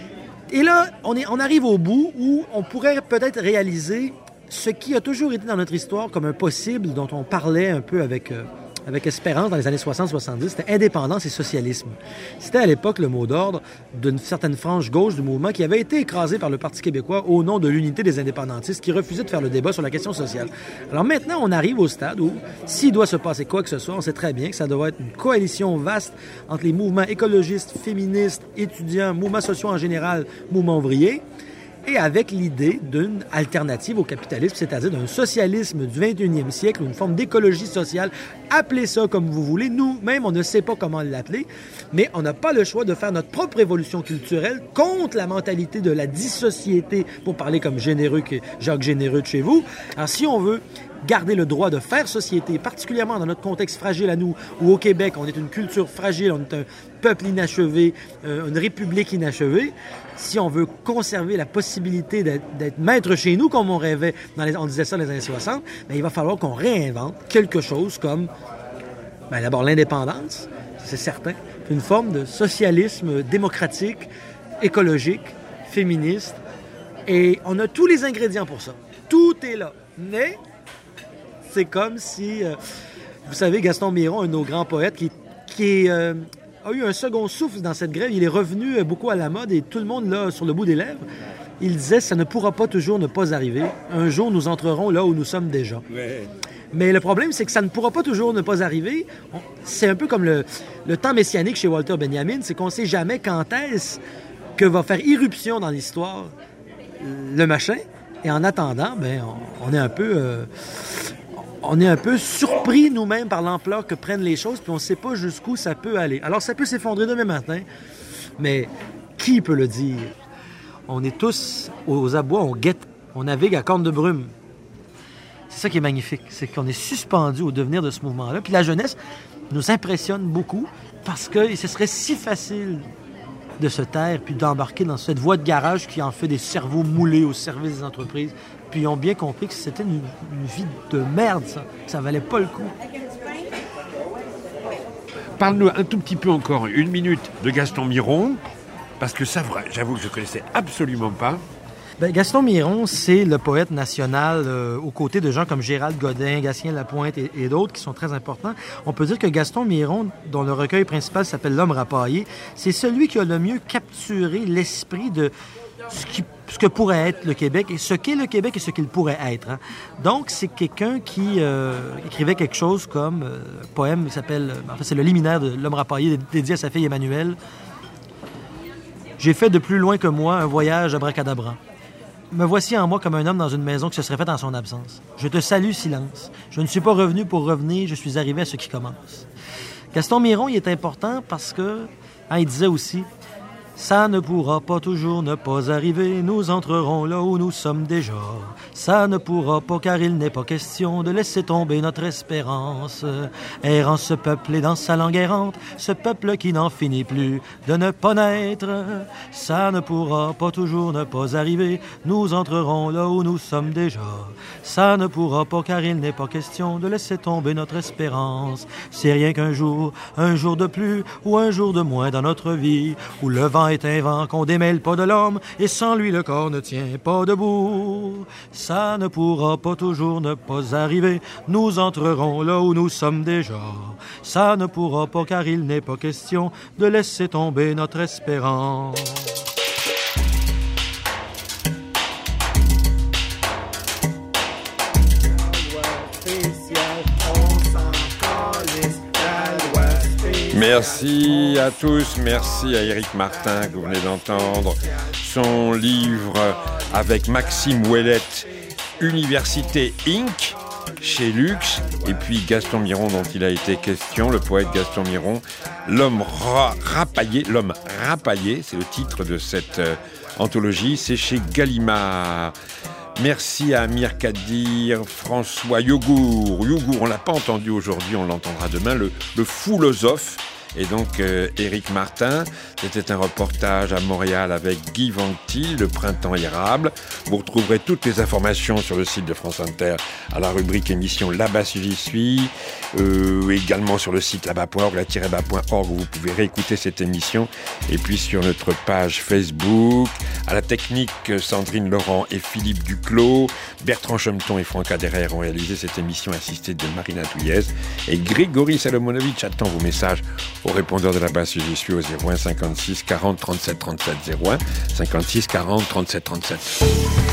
et là, on arrive au bout où on pourrait peut-être réaliser ce qui a toujours été dans notre histoire comme un possible, dont on parlait un peu avec espérance dans les années 60-70, c'était indépendance et socialisme. C'était à l'époque le mot d'ordre d'une certaine frange gauche du mouvement qui avait été écrasée par le Parti québécois au nom de l'unité des indépendantistes qui refusait de faire le débat sur la question sociale. Alors maintenant, on arrive au stade où, s'il doit se passer quoi que ce soit, on sait très bien que ça doit être une coalition vaste entre les mouvements écologistes, féministes, étudiants, mouvements sociaux en général, mouvements ouvriers, et avec l'idée d'une alternative au capitalisme, c'est-à-dire d'un socialisme du 21e siècle, ou une forme d'écologie sociale. Appelez ça comme vous voulez. Nous-mêmes, on ne sait pas comment l'appeler, mais on n'a pas le choix de faire notre propre révolution culturelle contre la mentalité de la dissociété, pour parler comme Jacques Généreux de chez vous. Alors, si on veut garder le droit de faire société, particulièrement dans notre contexte fragile à nous, où au Québec, on est une culture fragile, on est un peuple inachevé, une république inachevée, si on veut conserver la possibilité d'être maître chez nous, comme on rêvait, on disait ça dans les années 60, bien, il va falloir qu'on réinvente quelque chose comme, d'abord, l'indépendance, c'est certain, une forme de socialisme démocratique, écologique, féministe, et on a tous les ingrédients pour ça. Tout est là, mais c'est comme si, vous savez, Gaston Miron, un de nos grands poètes, qui a eu un second souffle dans cette grève. Il est revenu beaucoup à la mode et tout le monde, là, sur le bout des lèvres, il disait « Ça ne pourra pas toujours ne pas arriver. Un jour, nous entrerons là où nous sommes déjà. Ouais. » Mais le problème, c'est que ça ne pourra pas toujours ne pas arriver. C'est un peu comme le temps messianique chez Walter Benjamin, c'est qu'on ne sait jamais quand est-ce que va faire irruption dans l'histoire le machin. Et en attendant, on est un peu... on est un peu surpris nous-mêmes par l'ampleur que prennent les choses, puis on ne sait pas jusqu'où ça peut aller. Alors, ça peut s'effondrer demain matin, mais qui peut le dire? On est tous aux abois, on guette, on navigue à corne de brume. C'est ça qui est magnifique, c'est qu'on est suspendu au devenir de ce mouvement-là. Puis la jeunesse nous impressionne beaucoup parce que ce serait si facile de se taire puis d'embarquer dans cette voie de garage qui en fait des cerveaux moulés au service des entreprises. Puis ils ont bien compris que c'était une vie de merde, ça. Ça valait pas le coup. Parle-nous un tout petit peu encore, 1 minute, de Gaston Miron, parce que ça, j'avoue que je ne connaissais absolument pas. Gaston Miron, c'est le poète national aux côtés de gens comme Gérald Godin, Gatien Lapointe et d'autres qui sont très importants. On peut dire que Gaston Miron, dont le recueil principal s'appelle L'homme rapaillé, c'est celui qui a le mieux capturé l'esprit de ce que pourrait être le Québec, et ce qu'est le Québec et ce qu'il pourrait être. Hein. Donc, c'est quelqu'un qui écrivait quelque chose comme un poème qui s'appelle... c'est le liminaire de L'homme rapaillé, dédié à sa fille Emmanuelle. « J'ai fait de plus loin que moi un voyage abracadabrant. Me voici en moi comme un homme dans une maison qui se serait faite en son absence. Je te salue, silence. Je ne suis pas revenu pour revenir, je suis arrivé à ce qui commence. » Gaston Miron, il est important parce que, il disait aussi... Ça ne pourra pas toujours ne pas arriver, nous entrerons là où nous sommes déjà. Ça ne pourra pas car il n'est pas question de laisser tomber notre espérance. Errant ce peuple et dans sa langue errante, ce peuple qui n'en finit plus de ne pas naître. Ça ne pourra pas toujours ne pas arriver, nous entrerons là où nous sommes déjà. Ça ne pourra pas car il n'est pas question de laisser tomber notre espérance. C'est rien qu'un jour de plus ou un jour de moins dans notre vie, où le vent est un vent qu'on démêle pas de l'homme, et sans lui le corps ne tient pas debout. Ça ne pourra pas toujours ne pas arriver, nous entrerons là où nous sommes déjà. Ça ne pourra pas car il n'est pas question de laisser tomber notre espérance. Merci à tous, merci à Éric Martin que vous venez d'entendre. Son livre avec Maxime Ouellette, Université Inc., chez Luxe, et puis Gaston Miron dont il a été question, le poète Gaston Miron, L'homme rapaillé, c'est le titre de cette anthologie, c'est chez Gallimard. Merci à Amir Kadir, François Yogour. Yogour, on ne l'a pas entendu aujourd'hui, on l'entendra demain, le philosophe. Et donc Éric Martin, c'était un reportage à Montréal avec Guy Vantil, le printemps érable. Vous retrouverez toutes les informations sur le site de France Inter à la rubrique émission Là-bas si j'y suis, également sur le site là-bas.org, là-bas.org où vous pouvez réécouter cette émission, et puis sur notre page Facebook. À la technique, Sandrine Laurent et Philippe Duclos, Bertrand Chemeton et Franck Aderer ont réalisé cette émission assistée de Marina Touillez, et Grégory Salomonovitch attend vos messages au répondeur de la base si j'y suis au 01 56 40 37 37 01 56 40 37 37.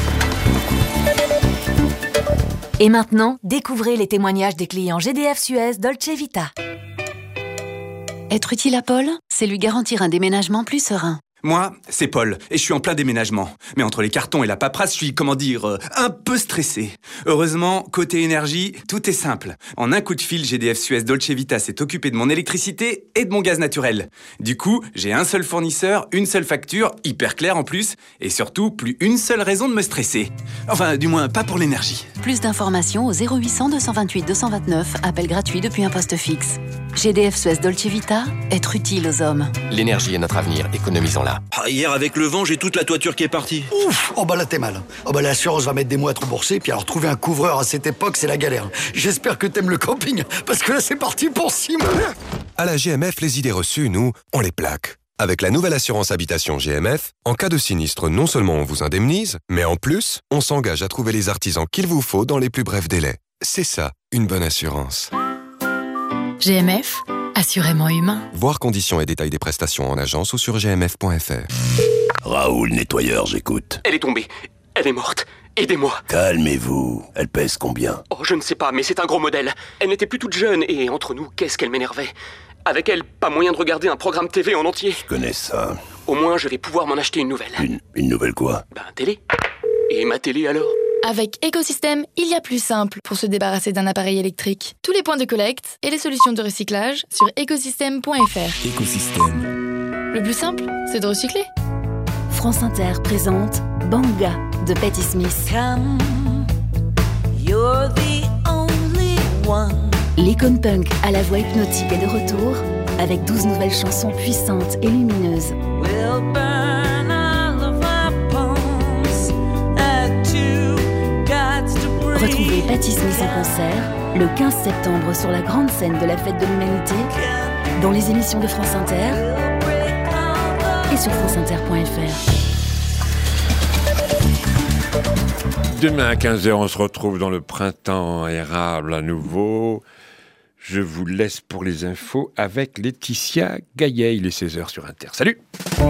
Et maintenant, découvrez les témoignages des clients GDF Suez Dolce Vita. Être utile à Paul, c'est lui garantir un déménagement plus serein. Moi, c'est Paul, et je suis en plein déménagement. Mais entre les cartons et la paperasse, je suis, un peu stressé. Heureusement, côté énergie, tout est simple. En un coup de fil, GDF Suez Dolce Vita s'est occupé de mon électricité et de mon gaz naturel. Du coup, j'ai un seul fournisseur, une seule facture, hyper claire en plus, et surtout, plus une seule raison de me stresser. Enfin, du moins, pas pour l'énergie. Plus d'informations au 0800 228 229, appel gratuit depuis un poste fixe. GDF Suez Dolce Vita, être utile aux hommes. L'énergie est notre avenir, économisons-la. Hier, avec le vent, j'ai toute la toiture qui est partie. Ouf! Oh bah là, t'es mal. Oh bah l'assurance va mettre des mois à te rembourser, puis alors trouver un couvreur à cette époque, c'est la galère. J'espère que t'aimes le camping, parce que là, c'est parti pour 6 mois. À la GMF, les idées reçues, nous, on les plaque. Avec la nouvelle assurance habitation GMF, en cas de sinistre, non seulement on vous indemnise, mais en plus, on s'engage à trouver les artisans qu'il vous faut dans les plus brefs délais. C'est ça, une bonne assurance. GMF, assurément humain. Voir conditions et détails des prestations en agence ou sur gmf.fr. Raoul, nettoyeur, j'écoute. Elle est tombée. Elle est morte. Aidez-moi. Calmez-vous. Elle pèse combien? Oh, je ne sais pas, mais c'est un gros modèle. Elle n'était plus toute jeune, et entre nous, qu'est-ce qu'elle m'énervait. Avec elle, pas moyen de regarder un programme TV en entier. Je connais ça. Au moins, je vais pouvoir m'en acheter une nouvelle. Une nouvelle quoi? Télé. Et ma télé alors? Avec Écosystème, il y a plus simple pour se débarrasser d'un appareil électrique. Tous les points de collecte et les solutions de recyclage sur écosystème.fr. Écosystème. Le plus simple, c'est de recycler. France Inter présente Banga de Patti Smith. You're the only one. L'icône punk à la voix hypnotique est de retour avec 12 nouvelles chansons puissantes et lumineuses. We'll burn all of our bones at you, God's debris. Retrouvez Patti Smith en concert le 15 septembre sur la grande scène de la Fête de l'Humanité, dans les émissions de France Inter et sur franceinter.fr. Demain à 15h, on se retrouve dans le printemps érable à nouveau. Je vous laisse pour les infos avec Laetitia Gaillet. Il est 16h sur Inter. Salut!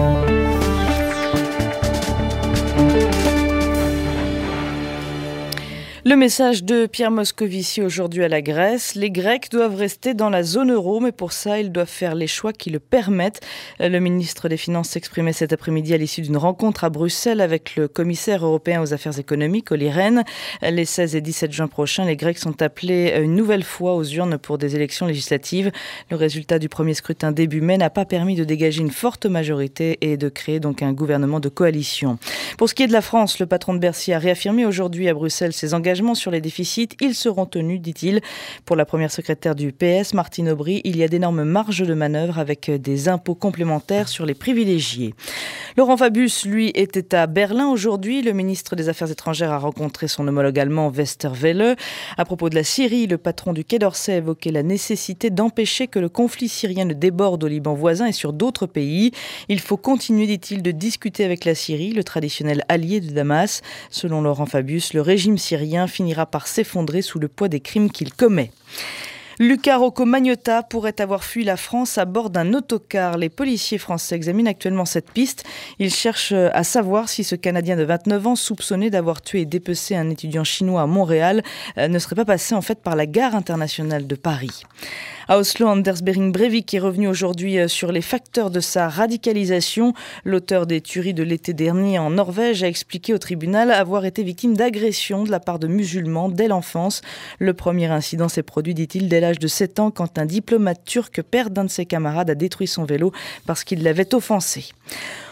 Le message de Pierre Moscovici aujourd'hui à la Grèce. Les Grecs doivent rester dans la zone euro, mais pour ça, ils doivent faire les choix qui le permettent. Le ministre des Finances s'exprimait cet après-midi à l'issue d'une rencontre à Bruxelles avec le commissaire européen aux affaires économiques, Olli Rehn. Les 16 et 17 juin prochains, les Grecs sont appelés une nouvelle fois aux urnes pour des élections législatives. Le résultat du premier scrutin début mai n'a pas permis de dégager une forte majorité et de créer donc un gouvernement de coalition. Pour ce qui est de la France, le patron de Bercy a réaffirmé aujourd'hui à Bruxelles ses engagements sur les déficits. Ils seront tenus, dit-il. Pour la première secrétaire du PS, Martine Aubry, il y a d'énormes marges de manœuvre avec des impôts complémentaires sur les privilégiés. Laurent Fabius, lui, était à Berlin aujourd'hui. Le ministre des Affaires étrangères a rencontré son homologue allemand Westerwelle. À propos de la Syrie, le patron du Quai d'Orsay a évoqué la nécessité d'empêcher que le conflit syrien ne déborde au Liban voisin et sur d'autres pays. Il faut continuer, dit-il, de discuter avec la Syrie, le traditionnel allié de Damas. Selon Laurent Fabius, le régime syrien finira par s'effondrer sous le poids des crimes qu'il commet. Luca Rocco Magnotta pourrait avoir fui la France à bord d'un autocar. Les policiers français examinent actuellement cette piste. Ils cherchent à savoir si ce Canadien de 29 ans, soupçonné d'avoir tué et dépecé un étudiant chinois à Montréal, ne serait pas passé en fait par la gare internationale de Paris. À Oslo, Anders Behring Breivik est revenu aujourd'hui sur les facteurs de sa radicalisation. L'auteur des tueries de l'été dernier en Norvège a expliqué au tribunal avoir été victime d'agressions de la part de musulmans dès l'enfance. Le premier incident s'est produit, dit-il, dès l'âge de 7 ans quand un diplomate turc, père d'un de ses camarades, a détruit son vélo parce qu'il l'avait offensé.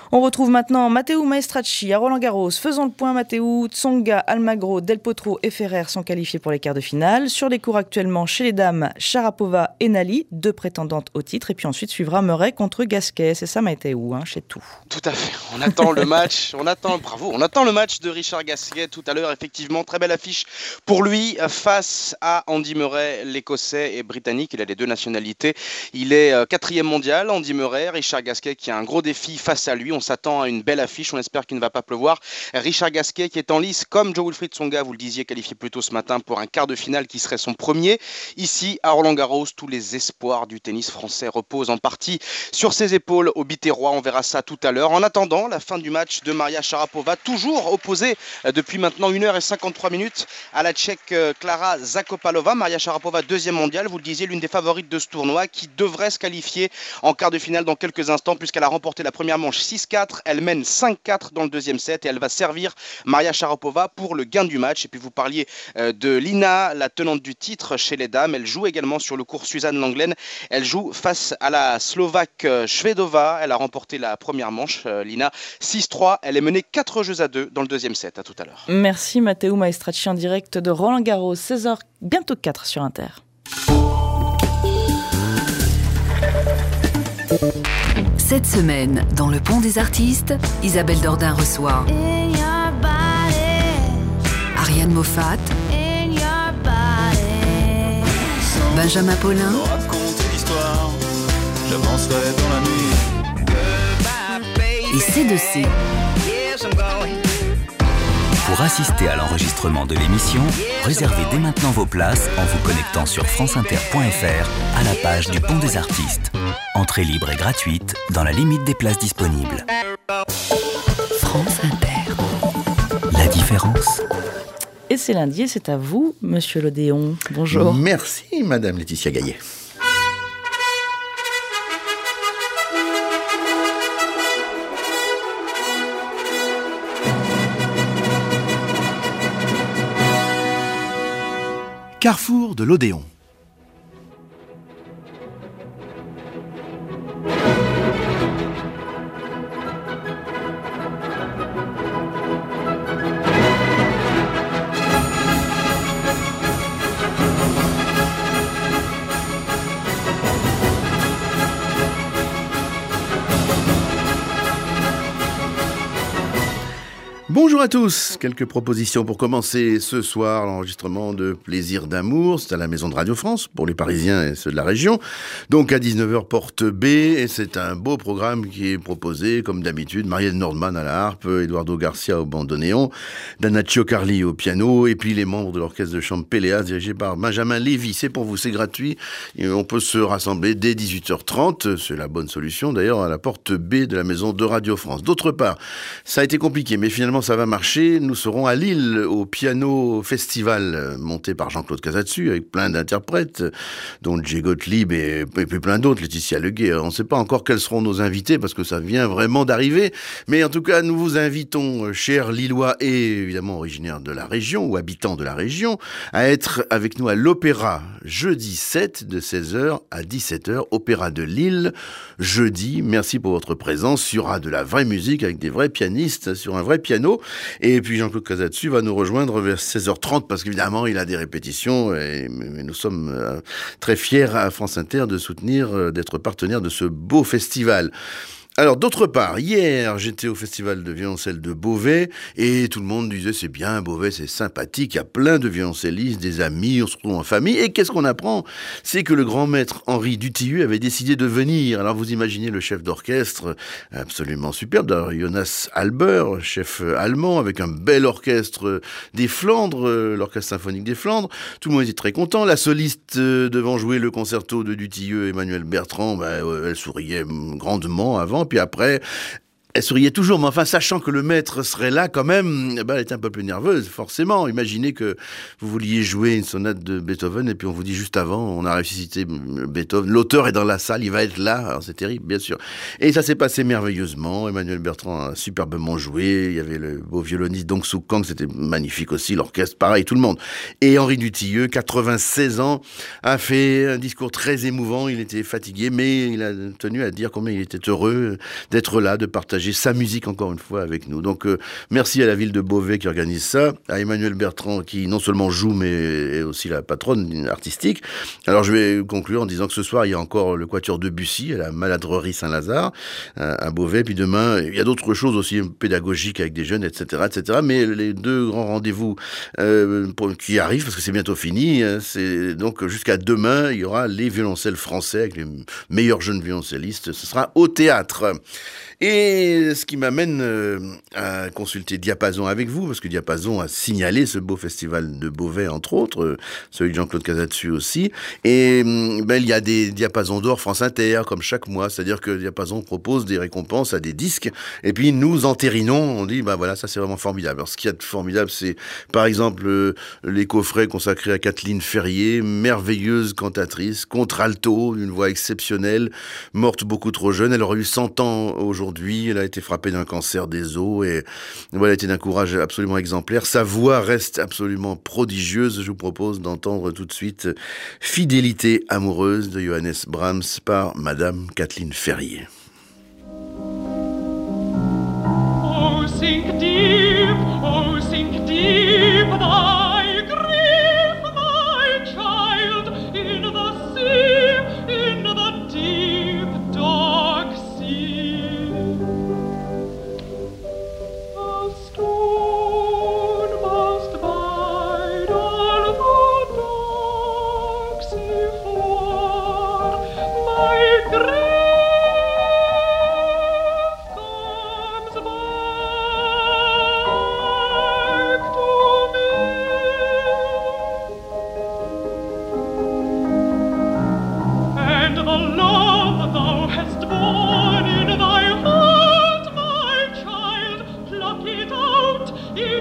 On retrouve maintenant Matteo Maestracchi à Roland-Garros. Faisons le point, Matteo. Tsonga, Almagro, Del Potro et Ferrer sont qualifiés pour les quarts de finale. Sur les cours actuellement, chez les dames, Sharapova et Nali, 2 prétendantes au titre. Et puis ensuite suivra Murray contre Gasquet. C'est ça, Matteo, chez tout. Tout à fait. On attend le match. On attend le match de Richard Gasquet tout à l'heure. Effectivement, très belle affiche pour lui face à Andy Murray, l'Écossais et Britannique. Il a les 2 nationalités. Il est 4e mondial, Andy Murray. Richard Gasquet qui a un gros défi face à lui. On s'attend à une belle affiche. On espère qu'il ne va pas pleuvoir. Richard Gasquet qui est en lice comme Jo-Wilfried Tsonga, vous le disiez, qualifié plus tôt ce matin pour un quart de finale qui serait son premier. Ici, à Roland-Garros, tous les espoirs du tennis français reposent en partie sur ses épaules au Biterrois. On verra ça tout à l'heure. En attendant, la fin du match de Maria Sharapova, toujours opposée depuis maintenant 1h53 à la Tchèque Klára Zakopalova. Maria Sharapova, 2e mondiale, vous le disiez, l'une des favorites de ce tournoi qui devrait se qualifier en quart de finale dans quelques instants puisqu'elle a remporté la première manche 6-4. Elle mène 5-4 dans le 2e set et elle va servir Maria Sharapova pour le gain du match. Et puis vous parliez de Lina, la tenante du titre chez les dames. Elle joue également sur le court Suzanne Lenglen. Elle joue face à la Slovaque Shvedova. Elle a remporté la première manche, Lina, 6-3. Elle est menée 4-2 dans le 2e set. À tout à l'heure. Merci Matteo Maestracchi en direct de Roland-Garros, 16h, bientôt 4 sur Inter. Cette semaine, dans le Pont des artistes, Isabelle Dordain reçoit Ariane Moffat, Benjamin Paulin, et C2C. Pour assister à l'enregistrement de l'émission, réservez dès maintenant vos places en vous connectant sur franceinter.fr à la page du Pont des Artistes. Entrée libre et gratuite dans la limite des places disponibles. France Inter. La différence. Et c'est lundi et c'est à vous, Monsieur Lodéon. Bonjour. Merci, Madame Laetitia Gaillet. Carrefour de l'Odéon. Bonjour à tous, quelques propositions pour commencer ce soir, l'enregistrement de Plaisir d'amour, c'est à la Maison de Radio France pour les Parisiens et ceux de la région, donc à 19h porte B, et c'est un beau programme qui est proposé comme d'habitude, Marielle Nordman à la harpe, Eduardo Garcia au bandoneon, Danaccio Carli au piano, et puis les membres de l'orchestre de chambre Péléas dirigé par Benjamin Lévy, c'est pour vous, c'est gratuit, et on peut se rassembler dès 18h30, c'est la bonne solution d'ailleurs à la porte B de la Maison de Radio France. D'autre part, ça a été compliqué, mais finalement ça va marcher. Nous serons à Lille au Piano Festival monté par Jean-Claude Casatsu avec plein d'interprètes dont Jay Gottlieb et plein d'autres, Laetitia Leguet. On ne sait pas encore quels seront nos invités parce que ça vient vraiment d'arriver. Mais en tout cas, nous vous invitons, chers Lillois et évidemment originaires de la région ou habitants de la région, à être avec nous à l'Opéra jeudi 7 de 16h à 17h. Opéra de Lille, jeudi. Merci pour votre présence. Il y aura de la vraie musique avec des vrais pianistes sur un vrai piano. Et puis Jean-Claude Casatsu va nous rejoindre vers 16h30 parce qu'évidemment il a des répétitions et nous sommes très fiers à France Inter de soutenir, d'être partenaire de ce beau festival. Alors, d'autre part, hier, j'étais au festival de violoncelle de Beauvais et tout le monde disait c'est bien, Beauvais, c'est sympathique, il y a plein de violoncellistes, des amis, on se retrouve en famille. Et qu'est-ce qu'on apprend? C'est que le grand maître Henri Dutilleux avait décidé de venir. Alors, vous imaginez le chef d'orchestre absolument superbe, Jonas Halber, chef allemand, avec un bel orchestre des Flandres, l'orchestre symphonique des Flandres. Tout le monde était très content. La soliste devant jouer le concerto de Dutilleux, Emmanuel Bertrand, elle souriait grandement avant. Puis après, elle souriait toujours, mais enfin, sachant que le maître serait là quand même, elle était un peu plus nerveuse, forcément. Imaginez que vous vouliez jouer une sonate de Beethoven et puis on vous dit juste avant, on a ressuscité Beethoven, l'auteur est dans la salle, il va être là. Alors c'est terrible, bien sûr. Et ça s'est passé merveilleusement. Emmanuel Bertrand a superbement joué. Il y avait le beau violoniste Dong Suk Kang, c'était magnifique aussi, l'orchestre, pareil, tout le monde. Et Henri Dutilleux, 96 ans, a fait un discours très émouvant. Il était fatigué, mais il a tenu à dire combien il était heureux d'être là, de partager partager sa musique encore une fois avec nous. Donc merci à la ville de Beauvais qui organise ça, à Emmanuel Bertrand qui non seulement joue mais est aussi la patronne artistique. Alors je vais conclure en disant que ce soir il y a encore le quatuor Debussy à la Maladrerie Saint-Lazare à Beauvais, puis demain il y a d'autres choses aussi pédagogiques avec des jeunes, etc., etc. Mais les deux grands rendez-vous qui arrivent, parce que c'est bientôt fini, c'est donc jusqu'à demain, il y aura les violoncelles français avec les meilleurs jeunes violoncellistes. Ce sera au théâtre. Et ce qui m'amène à consulter Diapason avec vous, parce que Diapason a signalé ce beau festival de Beauvais, entre autres, celui de Jean-Claude Casatsu aussi. Et il y a des Diapasons d'or France Inter, comme chaque mois, c'est-à-dire que Diapason propose des récompenses à des disques, et puis nous entérinons, on dit, voilà, ça c'est vraiment formidable. Alors ce qu'il y a de formidable, c'est par exemple les coffrets consacrés à Kathleen Ferrier, merveilleuse cantatrice, contralto, une voix exceptionnelle, morte beaucoup trop jeune, elle aurait eu 100 ans aujourd'hui. Elle a été frappée d'un cancer des os et voilà, elle était d'un courage absolument exemplaire. Sa voix reste absolument prodigieuse. Je vous propose d'entendre tout de suite Fidélité amoureuse de Johannes Brahms par Madame Kathleen Ferrier. Oh, sink deep, thy grief, my child, in the sea, in the deep, dark sea. A stone must bide on the dark sea floor, my grief comes back to me. And the love thou hast borne in thy heart, my child, pluck it out.